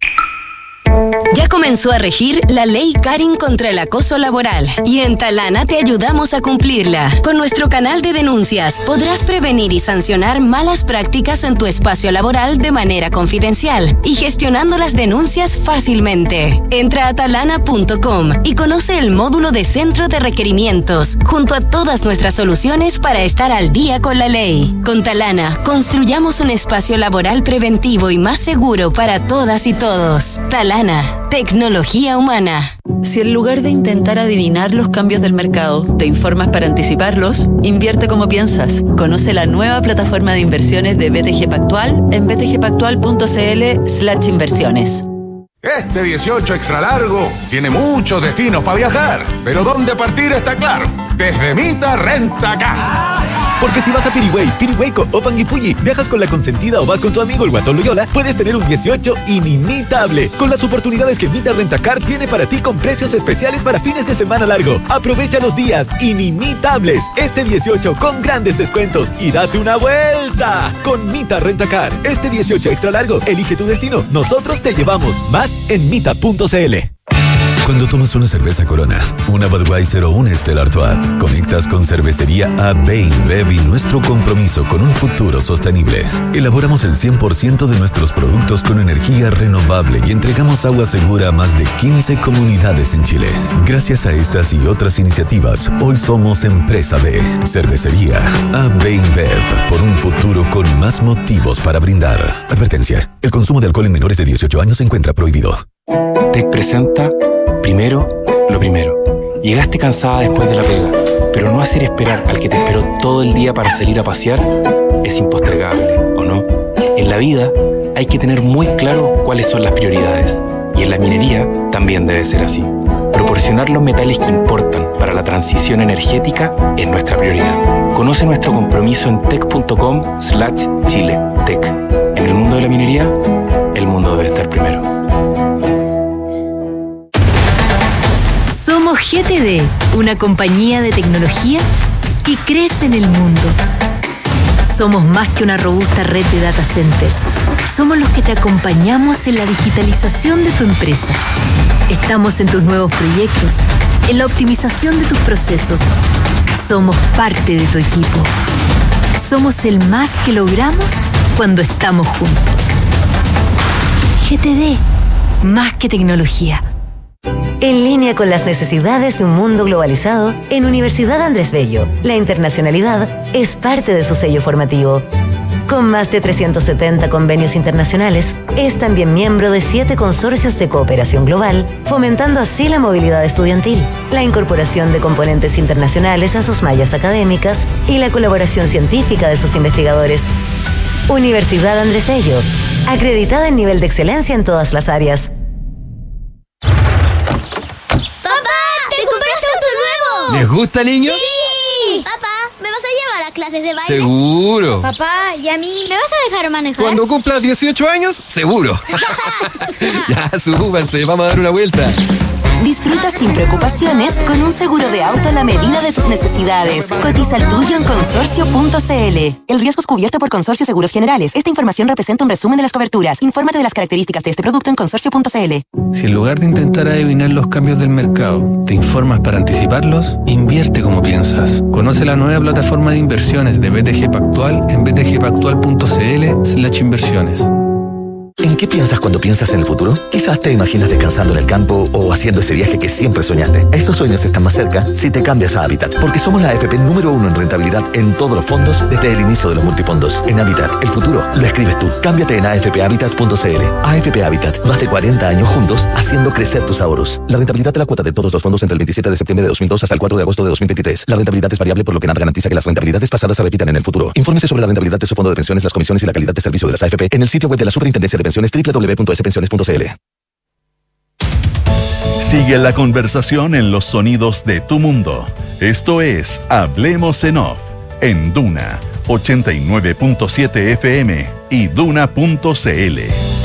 Ya comenzó a regir la ley Karin contra el acoso laboral y en Talana te ayudamos a cumplirla. Con nuestro canal de denuncias podrás prevenir y sancionar malas prácticas en tu espacio laboral de manera confidencial y gestionando las denuncias fácilmente. Entra a talana.com y conoce el módulo de centro de requerimientos junto a todas nuestras soluciones para estar al día con la ley. Con Talana construyamos un espacio laboral preventivo y más seguro para todas y todos. Talana. Tecnología humana. Si en lugar de intentar adivinar los cambios del mercado, te informas para anticiparlos, invierte como piensas. Conoce la nueva plataforma de inversiones de BTG Pactual en btgpactual.cl/inversiones. Este 18 extra largo tiene muchos destinos para viajar, pero ¿dónde partir está claro? Desde Mita Rentacar. Porque si vas a Pirihueco o Panguipulli, viajas con la consentida o vas con tu amigo el Guatón Loyola, puedes tener un 18 inimitable, con las oportunidades que Mita Rentacar tiene para ti con precios especiales para fines de semana largo. Aprovecha los días inimitables este 18 con grandes descuentos y date una vuelta con Mita Rentacar. Este 18 extra largo, elige tu destino, nosotros te llevamos. Más en mita.cl. Cuando tomas una cerveza Corona, una Budweiser o una Stella Artois, conectas con Cervecería AB InBev y nuestro compromiso con un futuro sostenible. Elaboramos el 100% de nuestros productos con energía renovable y entregamos agua segura a más de 15 comunidades en Chile. Gracias a estas y otras iniciativas, hoy somos Empresa B. Cervecería AB InBev, por un futuro con más motivos para brindar. Advertencia: el consumo de alcohol en menores de 18 años se encuentra prohibido. TEC presenta Primero, lo primero. Llegaste cansada después de la pega, pero no hacer esperar al que te esperó todo el día para salir a pasear es impostergable, ¿o no? En la vida hay que tener muy claro cuáles son las prioridades, y en la minería también debe ser así. Proporcionar los metales que importan para la transición energética es nuestra prioridad. Conoce nuestro compromiso en tec.com/Chile. TEC. En el mundo de la minería, el mundo debe estar primero. Somos GTD, una compañía de tecnología que crece en el mundo. Somos más que una robusta red de data centers. Somos los que te acompañamos en la digitalización de tu empresa. Estamos en tus nuevos proyectos, en la optimización de tus procesos. Somos parte de tu equipo. Somos el más que logramos cuando estamos juntos. GTD, más que tecnología. En línea con las necesidades de un mundo globalizado, en Universidad Andrés Bello, la internacionalidad es parte de su sello formativo. Con más de 370 convenios internacionales, es también miembro de 7 consorcios de cooperación global, fomentando así la movilidad estudiantil, la incorporación de componentes internacionales a sus mallas académicas y la colaboración científica de sus investigadores. Universidad Andrés Bello, acreditada en nivel de excelencia en todas las áreas. ¿Les gusta, niños? ¡Sí! Papá, ¿me vas a llevar a clases de baile? ¡Seguro! Papá, ¿y a mí me vas a dejar manejar? Cuando cumplas 18 años, seguro. Ya, súbanse, vamos a dar una vuelta. Disfruta sin preocupaciones con un seguro de auto a la medida de tus necesidades. Cotiza el tuyo en consorcio.cl. El riesgo es cubierto por Consorcio Seguros Generales. Esta información representa un resumen de las coberturas. Infórmate de las características de este producto en consorcio.cl. Si en lugar de intentar adivinar los cambios del mercado, te informas para anticiparlos, invierte como piensas. Conoce la nueva plataforma de inversiones de BTG Pactual en btgpactual.cl/inversiones. En ¿En qué piensas cuando piensas en el futuro? Quizás te imaginas descansando en el campo o haciendo ese viaje que siempre soñaste. Esos sueños están más cerca si te cambias a Habitat, porque somos la AFP número 1 en rentabilidad en todos los fondos desde el inicio de los multifondos. En Habitat, el futuro lo escribes tú. Cámbiate en afphabitat.cl. AFP Habitat, más de 40 años juntos haciendo crecer tus ahorros. La rentabilidad de la cuota de todos los fondos entre el 27 de septiembre de 2002 hasta el 4 de agosto de 2023. La rentabilidad es variable, por lo que nada garantiza que las rentabilidades pasadas se repitan en el futuro. Infórmese sobre la rentabilidad de su fondo de pensiones, las comisiones y la calidad de servicio de las AFP en el sitio web de la Superintendencia de Pensiones www.spensiones.cl. Sigue la conversación en los sonidos de tu mundo. Esto es Hablemos en Off, en Duna 89.7 FM y Duna.cl.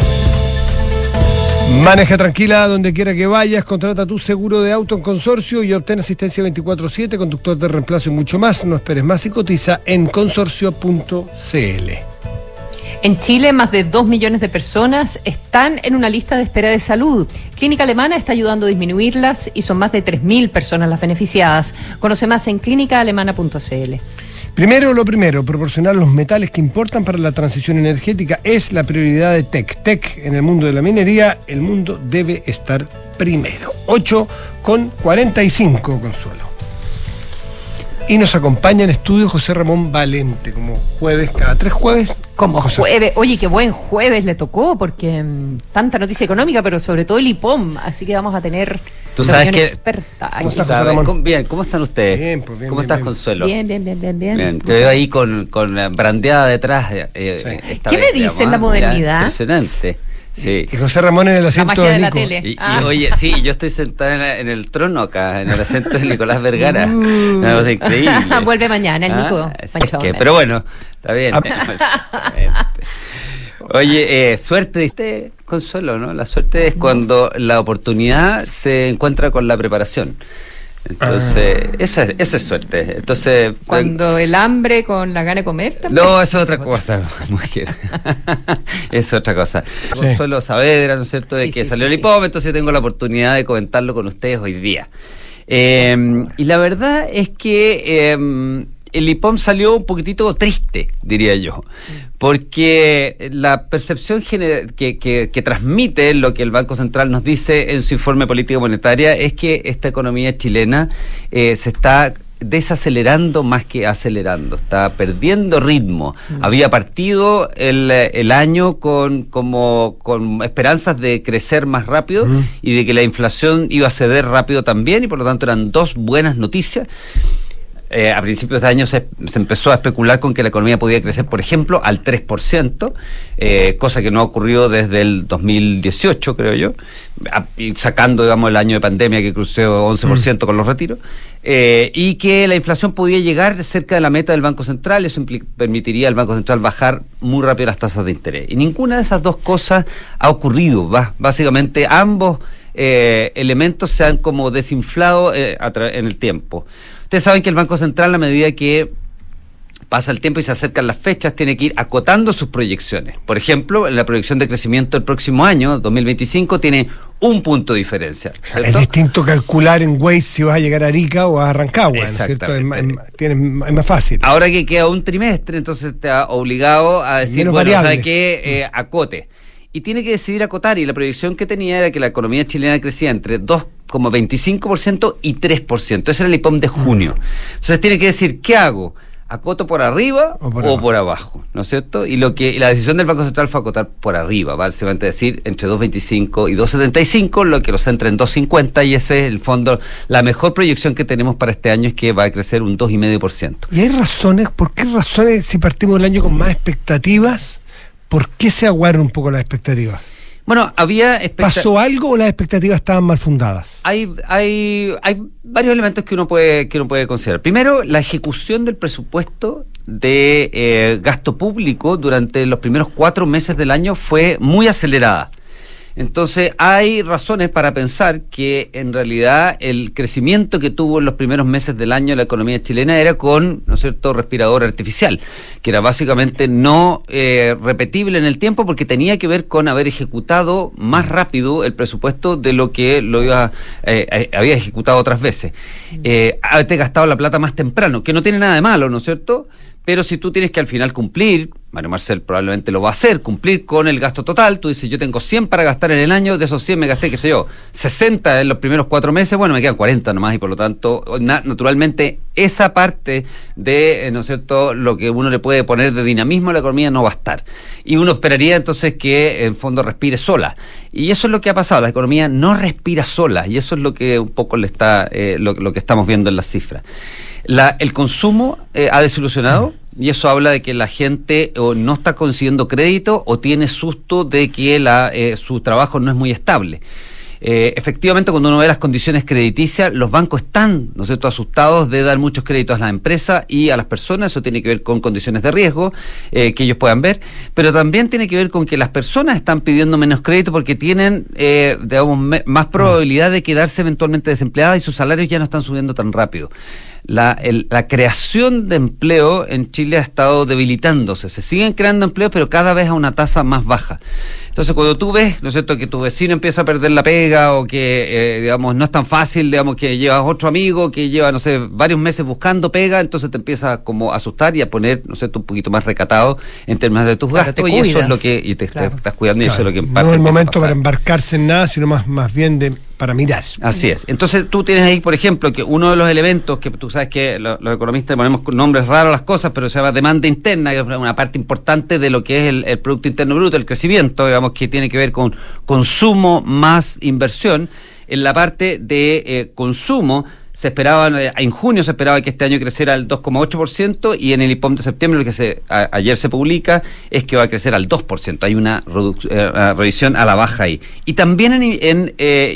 Maneja tranquila donde quiera que vayas, contrata tu seguro de auto en Consorcio y obtén asistencia 24/7, conductor de reemplazo y mucho más. No esperes más y cotiza en consorcio.cl. En Chile, más de 2 millones de personas están en una lista de espera de salud. Clínica Alemana está ayudando a disminuirlas y son más de 3.000 personas las beneficiadas. Conoce más en clínicaalemana.cl. Primero, lo primero, proporcionar los metales que importan para la transición energética es la prioridad de TEC. TEC, en el mundo de la minería, el mundo debe estar primero. 8:45, Consuelo. Y nos acompaña en estudio José Ramón Valente, como jueves, cada 3 jueves. Como jueves, oye, qué buen jueves le tocó, porque tanta noticia económica, pero sobre todo el IPOM, así que vamos a tener tú sabes que experta. ¿Cómo estás, bien, ¿cómo están ustedes? Bien, pues bien. ¿Cómo estás, Consuelo? Bien. Te veo ahí con brandeada detrás. ¿Qué me dicen la modernidad? Impresionante. Sí. Y José Ramón en el asiento de Nico. la tele. Y oye, sí, yo estoy sentada en el trono acá, en el asiento de Nicolás Vergara. Una cosa increíble. Vuelve mañana el Nico. Pero bueno, está bien. Oye, suerte, ¿viste, Consuelo? ¿No? La suerte es cuando la oportunidad se encuentra con la preparación. Entonces, esa es suerte. Entonces, cuando el hambre con la gana de comer también. No, eso es otra cosa, mujer. Es otra cosa. Sí. Consuelo Saavedra, ¿no es cierto? De que salió el IPOM, entonces tengo la oportunidad de comentarlo con ustedes hoy día. Y la verdad es que el IPOM salió un poquitito triste, diría yo, porque la percepción general que transmite lo que el Banco Central nos dice en su informe político monetaria es que esta economía chilena se está desacelerando más que acelerando, está perdiendo ritmo. Había partido el año con esperanzas de crecer más rápido y de que la inflación iba a ceder rápido también, y por lo tanto eran dos buenas noticias. A principios de año se empezó a especular con que la economía podía crecer, por ejemplo, al 3%, cosa que no ocurrió desde el 2018, creo yo, y sacando, digamos, el año de pandemia que creció 11% con los retiros, y que la inflación podía llegar cerca de la meta del Banco Central. Eso permitiría al Banco Central bajar muy rápido las tasas de interés. Y ninguna de esas dos cosas ha ocurrido. Básicamente ambos elementos se han como desinflado en el tiempo. Ustedes saben que el Banco Central, a medida que pasa el tiempo y se acercan las fechas, tiene que ir acotando sus proyecciones. Por ejemplo, en la proyección de crecimiento del próximo año, 2025, tiene un punto de diferencia, ¿cierto? Es distinto calcular en Waze si vas a llegar a Arica o a Rancagua, ¿no es cierto? Es más fácil. Ahora que queda un trimestre, entonces te ha obligado a decir, menos bueno, variables. ¿sabe qué? Acote. Y tiene que decidir acotar, y la proyección que tenía era que la economía chilena crecía entre 2,25% y 3%. Ese era el IPOM de junio. Entonces tiene que decir, ¿qué hago? ¿Acoto por arriba o por abajo? ¿No es cierto? Y la decisión del Banco Central fue acotar por arriba, básicamente decir entre 2,25 y 2,75, lo que lo centra en 2,50, y ese es, en el fondo, la mejor proyección que tenemos para este año, es que va a crecer un 2,5%. ¿Y hay razones? ¿Por qué razones, si partimos del año con más expectativas, por qué se aguaron un poco las expectativas? Bueno, ¿pasó algo o las expectativas estaban mal fundadas? Hay varios elementos que uno puede considerar. Primero, la ejecución del presupuesto de gasto público durante los primeros 4 meses del año fue muy acelerada. Entonces, hay razones para pensar que en realidad el crecimiento que tuvo en los primeros meses del año la economía chilena era con, ¿no es cierto?, respirador artificial, que era básicamente no repetible en el tiempo, porque tenía que ver con haber ejecutado más rápido el presupuesto de lo que había ejecutado otras veces. Haberte gastado la plata más temprano, que no tiene nada de malo, ¿no es cierto?, pero si tú tienes que al final cumplir, Mario Marcel probablemente lo va a hacer, cumplir con el gasto total, tú dices, yo tengo 100 para gastar en el año, de esos 100 me gasté, qué sé yo, 60 en los primeros 4 meses, bueno, me quedan 40 nomás, y por lo tanto, naturalmente, esa parte de, ¿no es cierto?, lo que uno le puede poner de dinamismo a la economía no va a estar. Y uno esperaría entonces que, en fondo, respire sola. Y eso es lo que ha pasado, la economía no respira sola, y eso es lo que un poco le está, lo que estamos viendo en las cifras. El consumo ha desilusionado, y eso habla de que la gente o no está consiguiendo crédito o tiene susto de que su trabajo no es muy estable. Efectivamente, cuando uno ve las condiciones crediticias, los bancos están, ¿no es cierto?, asustados de dar muchos créditos a las empresas y a las personas. Eso tiene que ver con condiciones de riesgo que ellos puedan ver, pero también tiene que ver con que las personas están pidiendo menos crédito porque tienen, digamos, más probabilidad de quedarse eventualmente desempleadas y sus salarios ya no están subiendo tan rápido. La creación de empleo en Chile ha estado debilitándose. Se siguen creando empleos, pero cada vez a una tasa más baja. Entonces, cuando tú ves, ¿no es cierto?, que tu vecino empieza a perder la pega o que, digamos, no es tan fácil, digamos, que llevas otro amigo que lleva, no sé, varios meses buscando pega, entonces te empieza como a asustar y a poner, ¿no es cierto?, un poquito más recatado en términos de tus gastos, y eso es lo que, te estás cuidando, y eso es lo que en parte no es el momento para embarcarse en nada, sino más bien para mirar. Así es. Entonces tú tienes ahí, por ejemplo, que uno de los elementos que tú sabes que los economistas ponemos nombres raros a las cosas, pero se llama demanda interna, que es una parte importante de lo que es el Producto Interno Bruto, el crecimiento, digamos, que tiene que ver con consumo más inversión. En la parte de consumo, se esperaba, en junio se esperaba que este año creciera al 2,8%, y en el IPOM de septiembre, lo que ayer se publica, es que va a crecer al 2%. Hay una revisión a la baja ahí. Y también en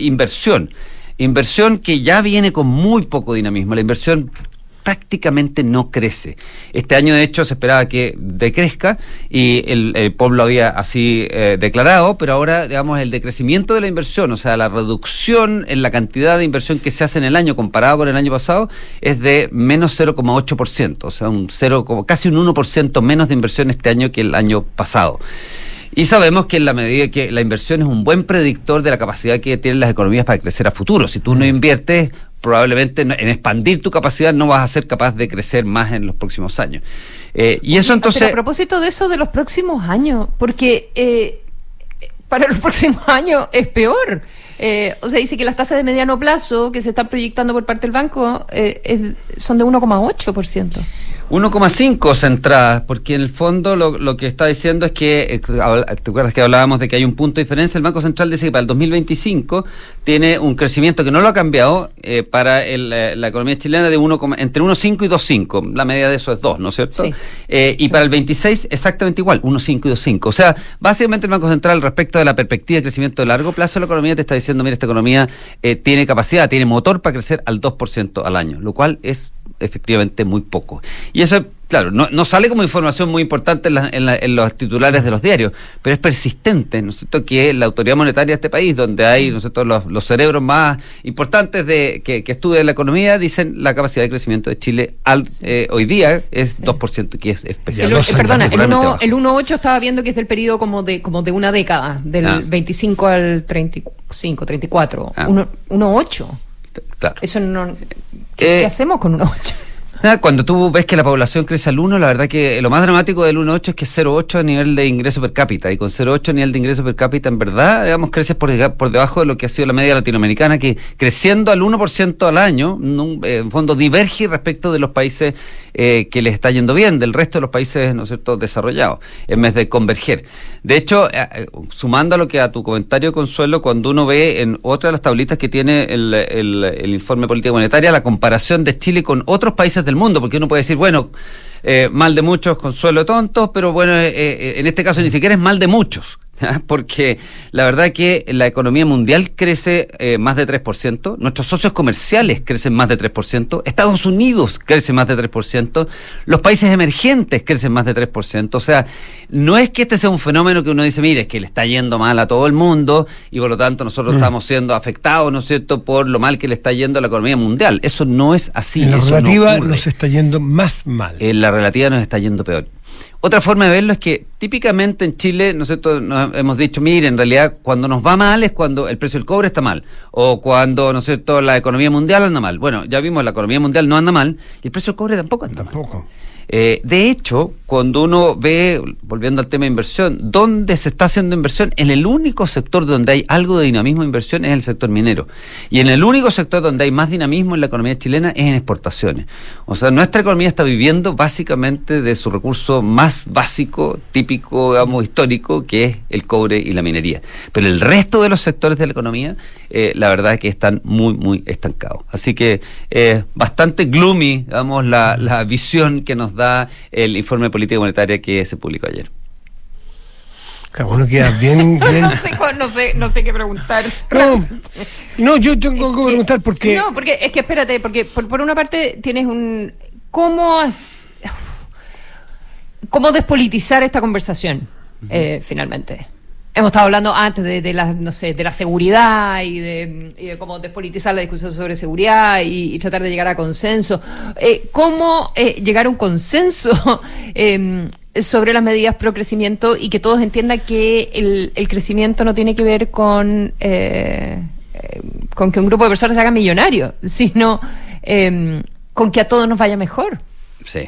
inversión que ya viene con muy poco dinamismo. La inversión prácticamente no crece. Este año, de hecho, se esperaba que decrezca, y el pueblo había así declarado, pero ahora, digamos, el decrecimiento de la inversión, o sea, la reducción en la cantidad de inversión que se hace en el año comparado con el año pasado, es de menos 0,8%, o sea, casi un 1% menos de inversión este año que el año pasado. Y sabemos que en la medida que la inversión es un buen predictor de la capacidad que tienen las economías para crecer a futuro. Si tú no inviertes, probablemente en expandir tu capacidad no vas a ser capaz de crecer más en los próximos años. Y eso entonces... Pero a propósito de eso de los próximos años, porque para los próximos años es peor. O sea, dice que las tasas de mediano plazo que se están proyectando por parte del banco son de 1,8%. 1,5 centradas, porque en el fondo lo que está diciendo es que, ¿te acuerdas que hablábamos de que hay un punto de diferencia? El Banco Central dice que para el 2025 tiene un crecimiento que no lo ha cambiado para la economía chilena de entre 1,5 y 2,5. La media de eso es 2, ¿no es cierto? Sí. Y para el 26 exactamente igual, 1,5 y 2,5. O sea, básicamente el Banco Central, respecto de la perspectiva de crecimiento de largo plazo de la economía, te está diciendo, mira, esta economía tiene capacidad, tiene motor para crecer al 2% al año, lo cual es efectivamente muy poco. Y eso, claro, no sale como información muy importante en los titulares de los diarios, pero es persistente, ¿no es cierto?, que la autoridad monetaria de este país, donde hay, ¿no es cierto?, los cerebros más importantes que estudian la economía, dicen la capacidad de crecimiento de Chile hoy día es 2%, que es especial. Perdona, el 1,8 estaba viendo que es del periodo como de una década, del 25 al 35, 34. 1,8. Claro. Eso no... ¿Qué hacemos con 1,8? Cuando tú ves que la población crece al 1, la verdad que lo más dramático del 1,8 es que es 0,8 a nivel de ingreso per cápita, y con 0,8 a nivel de ingreso per cápita, en verdad, digamos, creces por debajo de lo que ha sido la media latinoamericana, que creciendo al 1% al año, en fondo diverge respecto de los países que les está yendo bien, del resto de los países, ¿no es cierto?, desarrollados, en vez de converger. De hecho, sumando a tu comentario, Consuelo, cuando uno ve en otra de las tablitas que tiene el informe de política monetaria, la comparación de Chile con otros países del mundo, porque uno puede decir, bueno, mal de muchos, consuelo de tontos, pero bueno, en este caso ni siquiera es mal de muchos, porque la verdad es que la economía mundial crece más de 3%, nuestros socios comerciales crecen más de 3%, Estados Unidos crece más de 3%, los países emergentes crecen más de 3%, o sea, no es que este sea un fenómeno que uno dice, mire, es que le está yendo mal a todo el mundo y por lo tanto nosotros estamos siendo afectados, ¿no es cierto?, por lo mal que le está yendo a la economía mundial. Eso no es así. En la relativa nos está yendo más mal. En la relativa nos está yendo peor. Otra forma de verlo es que típicamente en Chile, ¿no es cierto?, nos hemos dicho, mire, en realidad cuando nos va mal es cuando el precio del cobre está mal, o cuando, ¿no es cierto?, la economía mundial anda mal. Bueno, ya vimos, la economía mundial no anda mal, y el precio del cobre tampoco anda mal. De hecho, cuando uno ve, volviendo al tema de inversión, ¿dónde se está haciendo inversión? En el único sector donde hay algo de dinamismo de inversión es el sector minero. Y en el único sector donde hay más dinamismo en la economía chilena es en exportaciones. O sea, nuestra economía está viviendo básicamente de su recurso más básico, típico, digamos, histórico, que es el cobre y la minería. Pero el resto de los sectores de la economía, la verdad es que están muy, muy estancados. Así que bastante gloomy, digamos, la visión que nos da el informe de política monetaria que se publicó ayer. Claro, uno queda bien... no sé qué preguntar. No, yo tengo que preguntar porque... No, porque es que espérate, porque por una parte tienes un... ¿Cómo despolitizar esta conversación, finalmente? Hemos estado hablando antes de la seguridad y de cómo despolitizar la discusión sobre seguridad y tratar de llegar a consenso. ¿Cómo llegar a un consenso sobre las medidas pro crecimiento y que todos entiendan que el crecimiento no tiene que ver con que un grupo de personas se haga millonario, sino con que a todos nos vaya mejor? Sí.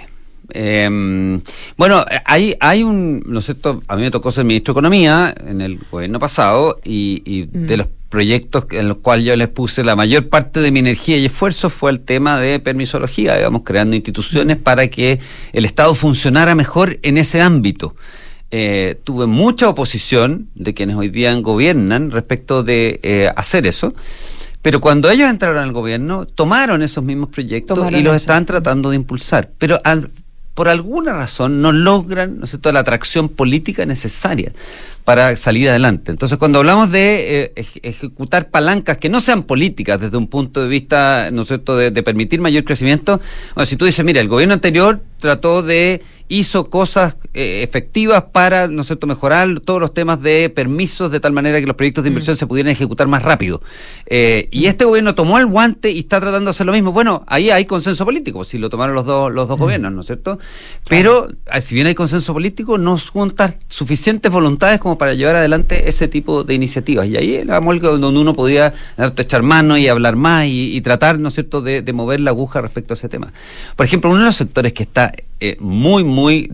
Bueno, hay un, ¿no es cierto? A mí me tocó ser ministro de Economía en el gobierno pasado y de los proyectos en los cuales yo les puse la mayor parte de mi energía y esfuerzo fue el tema de permisología, digamos, creando instituciones para que el Estado funcionara mejor en ese ámbito. Tuve mucha oposición de quienes hoy día gobiernan respecto de hacer eso. Pero cuando ellos entraron al gobierno, tomaron esos mismos proyectos y los están tratando de impulsar. Pero por alguna razón no logran, ¿no es cierto?, la atracción política necesaria para salir adelante. Entonces, cuando hablamos de ejecutar palancas que no sean políticas desde un punto de vista, ¿no es cierto?, de permitir mayor crecimiento, bueno, si tú dices, mira, el gobierno anterior hizo cosas efectivas para, ¿no es cierto?, mejorar todos los temas de permisos de tal manera que los proyectos de inversión se pudieran ejecutar más rápido. Y este gobierno tomó el guante y está tratando de hacer lo mismo. Bueno, ahí hay consenso político, si lo tomaron los dos gobiernos, ¿no es cierto? Pero, si bien hay consenso político, no juntan suficientes voluntades como para llevar adelante ese tipo de iniciativas. Y ahí era algo donde uno podía echar mano y hablar más y tratar, ¿no es cierto?, de mover la aguja respecto a ese tema. Por ejemplo, uno de los sectores que está muy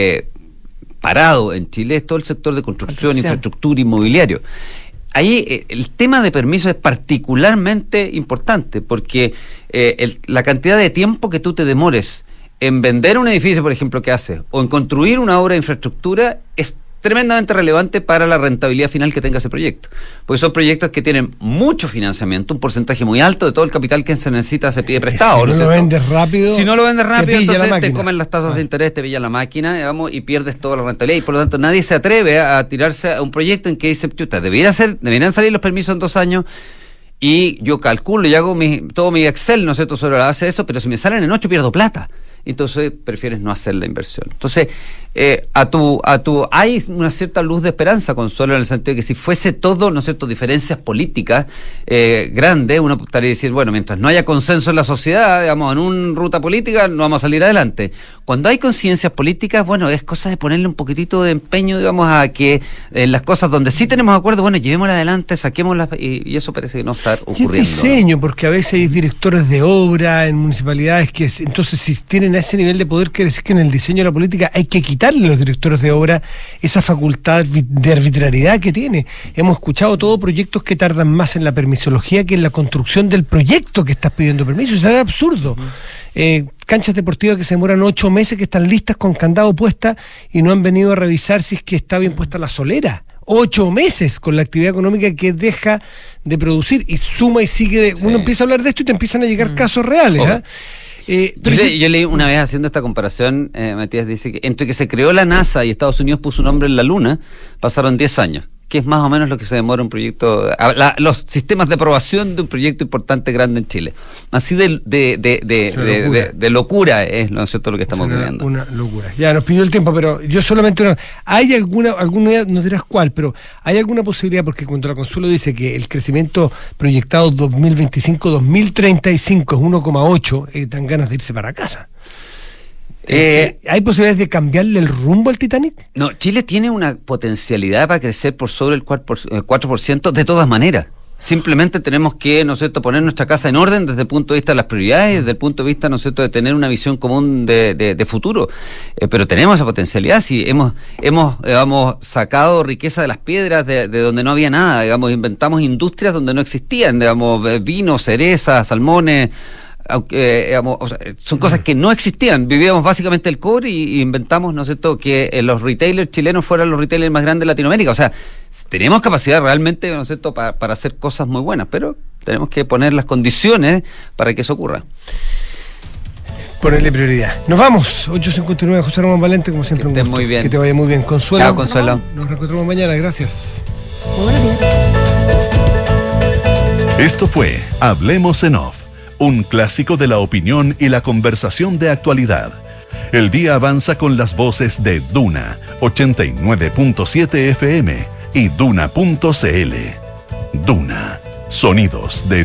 parado en Chile es todo el sector de construcción, infraestructura, inmobiliario. Ahí el tema de permisos es particularmente importante porque la cantidad de tiempo que tú te demores en vender un edificio, por ejemplo, que haces, o en construir una obra de infraestructura es tremendamente relevante para la rentabilidad final que tenga ese proyecto. Porque son proyectos que tienen mucho financiamiento, un porcentaje muy alto de todo el capital que se necesita se pide prestado. Si no lo vendes rápido, entonces te comen las tasas de interés, te pilla la máquina, digamos, y pierdes toda la rentabilidad. Y por lo tanto nadie se atreve a tirarse a un proyecto en que dice, chuta, deberían salir los permisos en 2 años. Y yo calculo y hago todo mi Excel, ¿no es cierto?, sobre la base de eso, pero si me salen en 8 pierdo plata. Entonces prefieres no hacer la inversión. Entonces, hay una cierta luz de esperanza, Consuelo, en el sentido de que si fuese todo, ¿no es cierto?, diferencias políticas grandes, uno estaría diciendo, bueno, mientras no haya consenso en la sociedad, digamos, en una ruta política, no vamos a salir adelante. Cuando hay conciencias políticas, bueno, es cosa de ponerle un poquitito de empeño, digamos, a que las cosas donde sí tenemos acuerdo, bueno, llevémoslas adelante, saquémoslas, y eso parece que no está ocurriendo. Y el diseño, porque a veces hay directores de obra en municipalidades que, entonces, si tienen a ese nivel de poder, quiere decir que en el diseño de la política hay que quitarle a los directores de obra esa facultad de arbitrariedad que tiene. Hemos escuchado todos proyectos que tardan más en la permisología que en la construcción del proyecto que estás pidiendo permiso. Eso es absurdo. Canchas deportivas que se demoran 8 meses, que están listas con candado puesta y no han venido a revisar si es que está bien puesta la solera. 8 meses con la actividad económica que deja de producir y suma y sigue. Uno empieza a hablar de esto y te empiezan a llegar casos reales. Yo leí una vez haciendo esta comparación, Matías dice que entre que se creó la NASA y Estados Unidos puso un hombre en la Luna, pasaron 10 años, que es más o menos lo que se demora un proyecto, los sistemas de aprobación de un proyecto importante, grande en Chile. Así de locura es, ¿no es cierto?, lo que estamos viviendo. Una locura. Ya nos pidió el tiempo, pero yo solamente ¿hay alguna, no dirás cuál, pero hay alguna posibilidad? Porque cuando la Consuelo dice que el crecimiento proyectado 2025-2035 es 1,8, dan ganas de irse para casa. ¿Hay posibilidades de cambiarle el rumbo al Titanic? No, Chile tiene una potencialidad para crecer por sobre el 4% de todas maneras. Simplemente tenemos que, ¿no es cierto?, poner nuestra casa en orden desde el punto de vista de las prioridades, desde el punto de vista, ¿no es cierto?, de tener una visión común de futuro. Pero tenemos esa potencialidad, sí, hemos sacado riqueza de las piedras de donde no había nada, digamos, inventamos industrias donde no existían, digamos, vino, cereza, salmones, aunque son cosas que no existían. Vivíamos básicamente el cobre y inventamos, ¿no es cierto?, que los retailers chilenos fueran los retailers más grandes de Latinoamérica. O sea, tenemos capacidad realmente, ¿no es cierto?, para hacer cosas muy buenas, pero tenemos que poner las condiciones para que eso ocurra. Ponerle prioridad. Nos vamos. 8:59, José Ramón Valente, como siempre. Que estés muy bien. Que te vaya muy bien. Consuelo. Chao, Consuelo. Nos reencontramos mañana. Gracias. Buenos días. Esto fue Hablemos en Off, un clásico de la opinión y la conversación de actualidad. El día avanza con las voces de Duna 89.7 FM y Duna.cl. Duna, sonidos de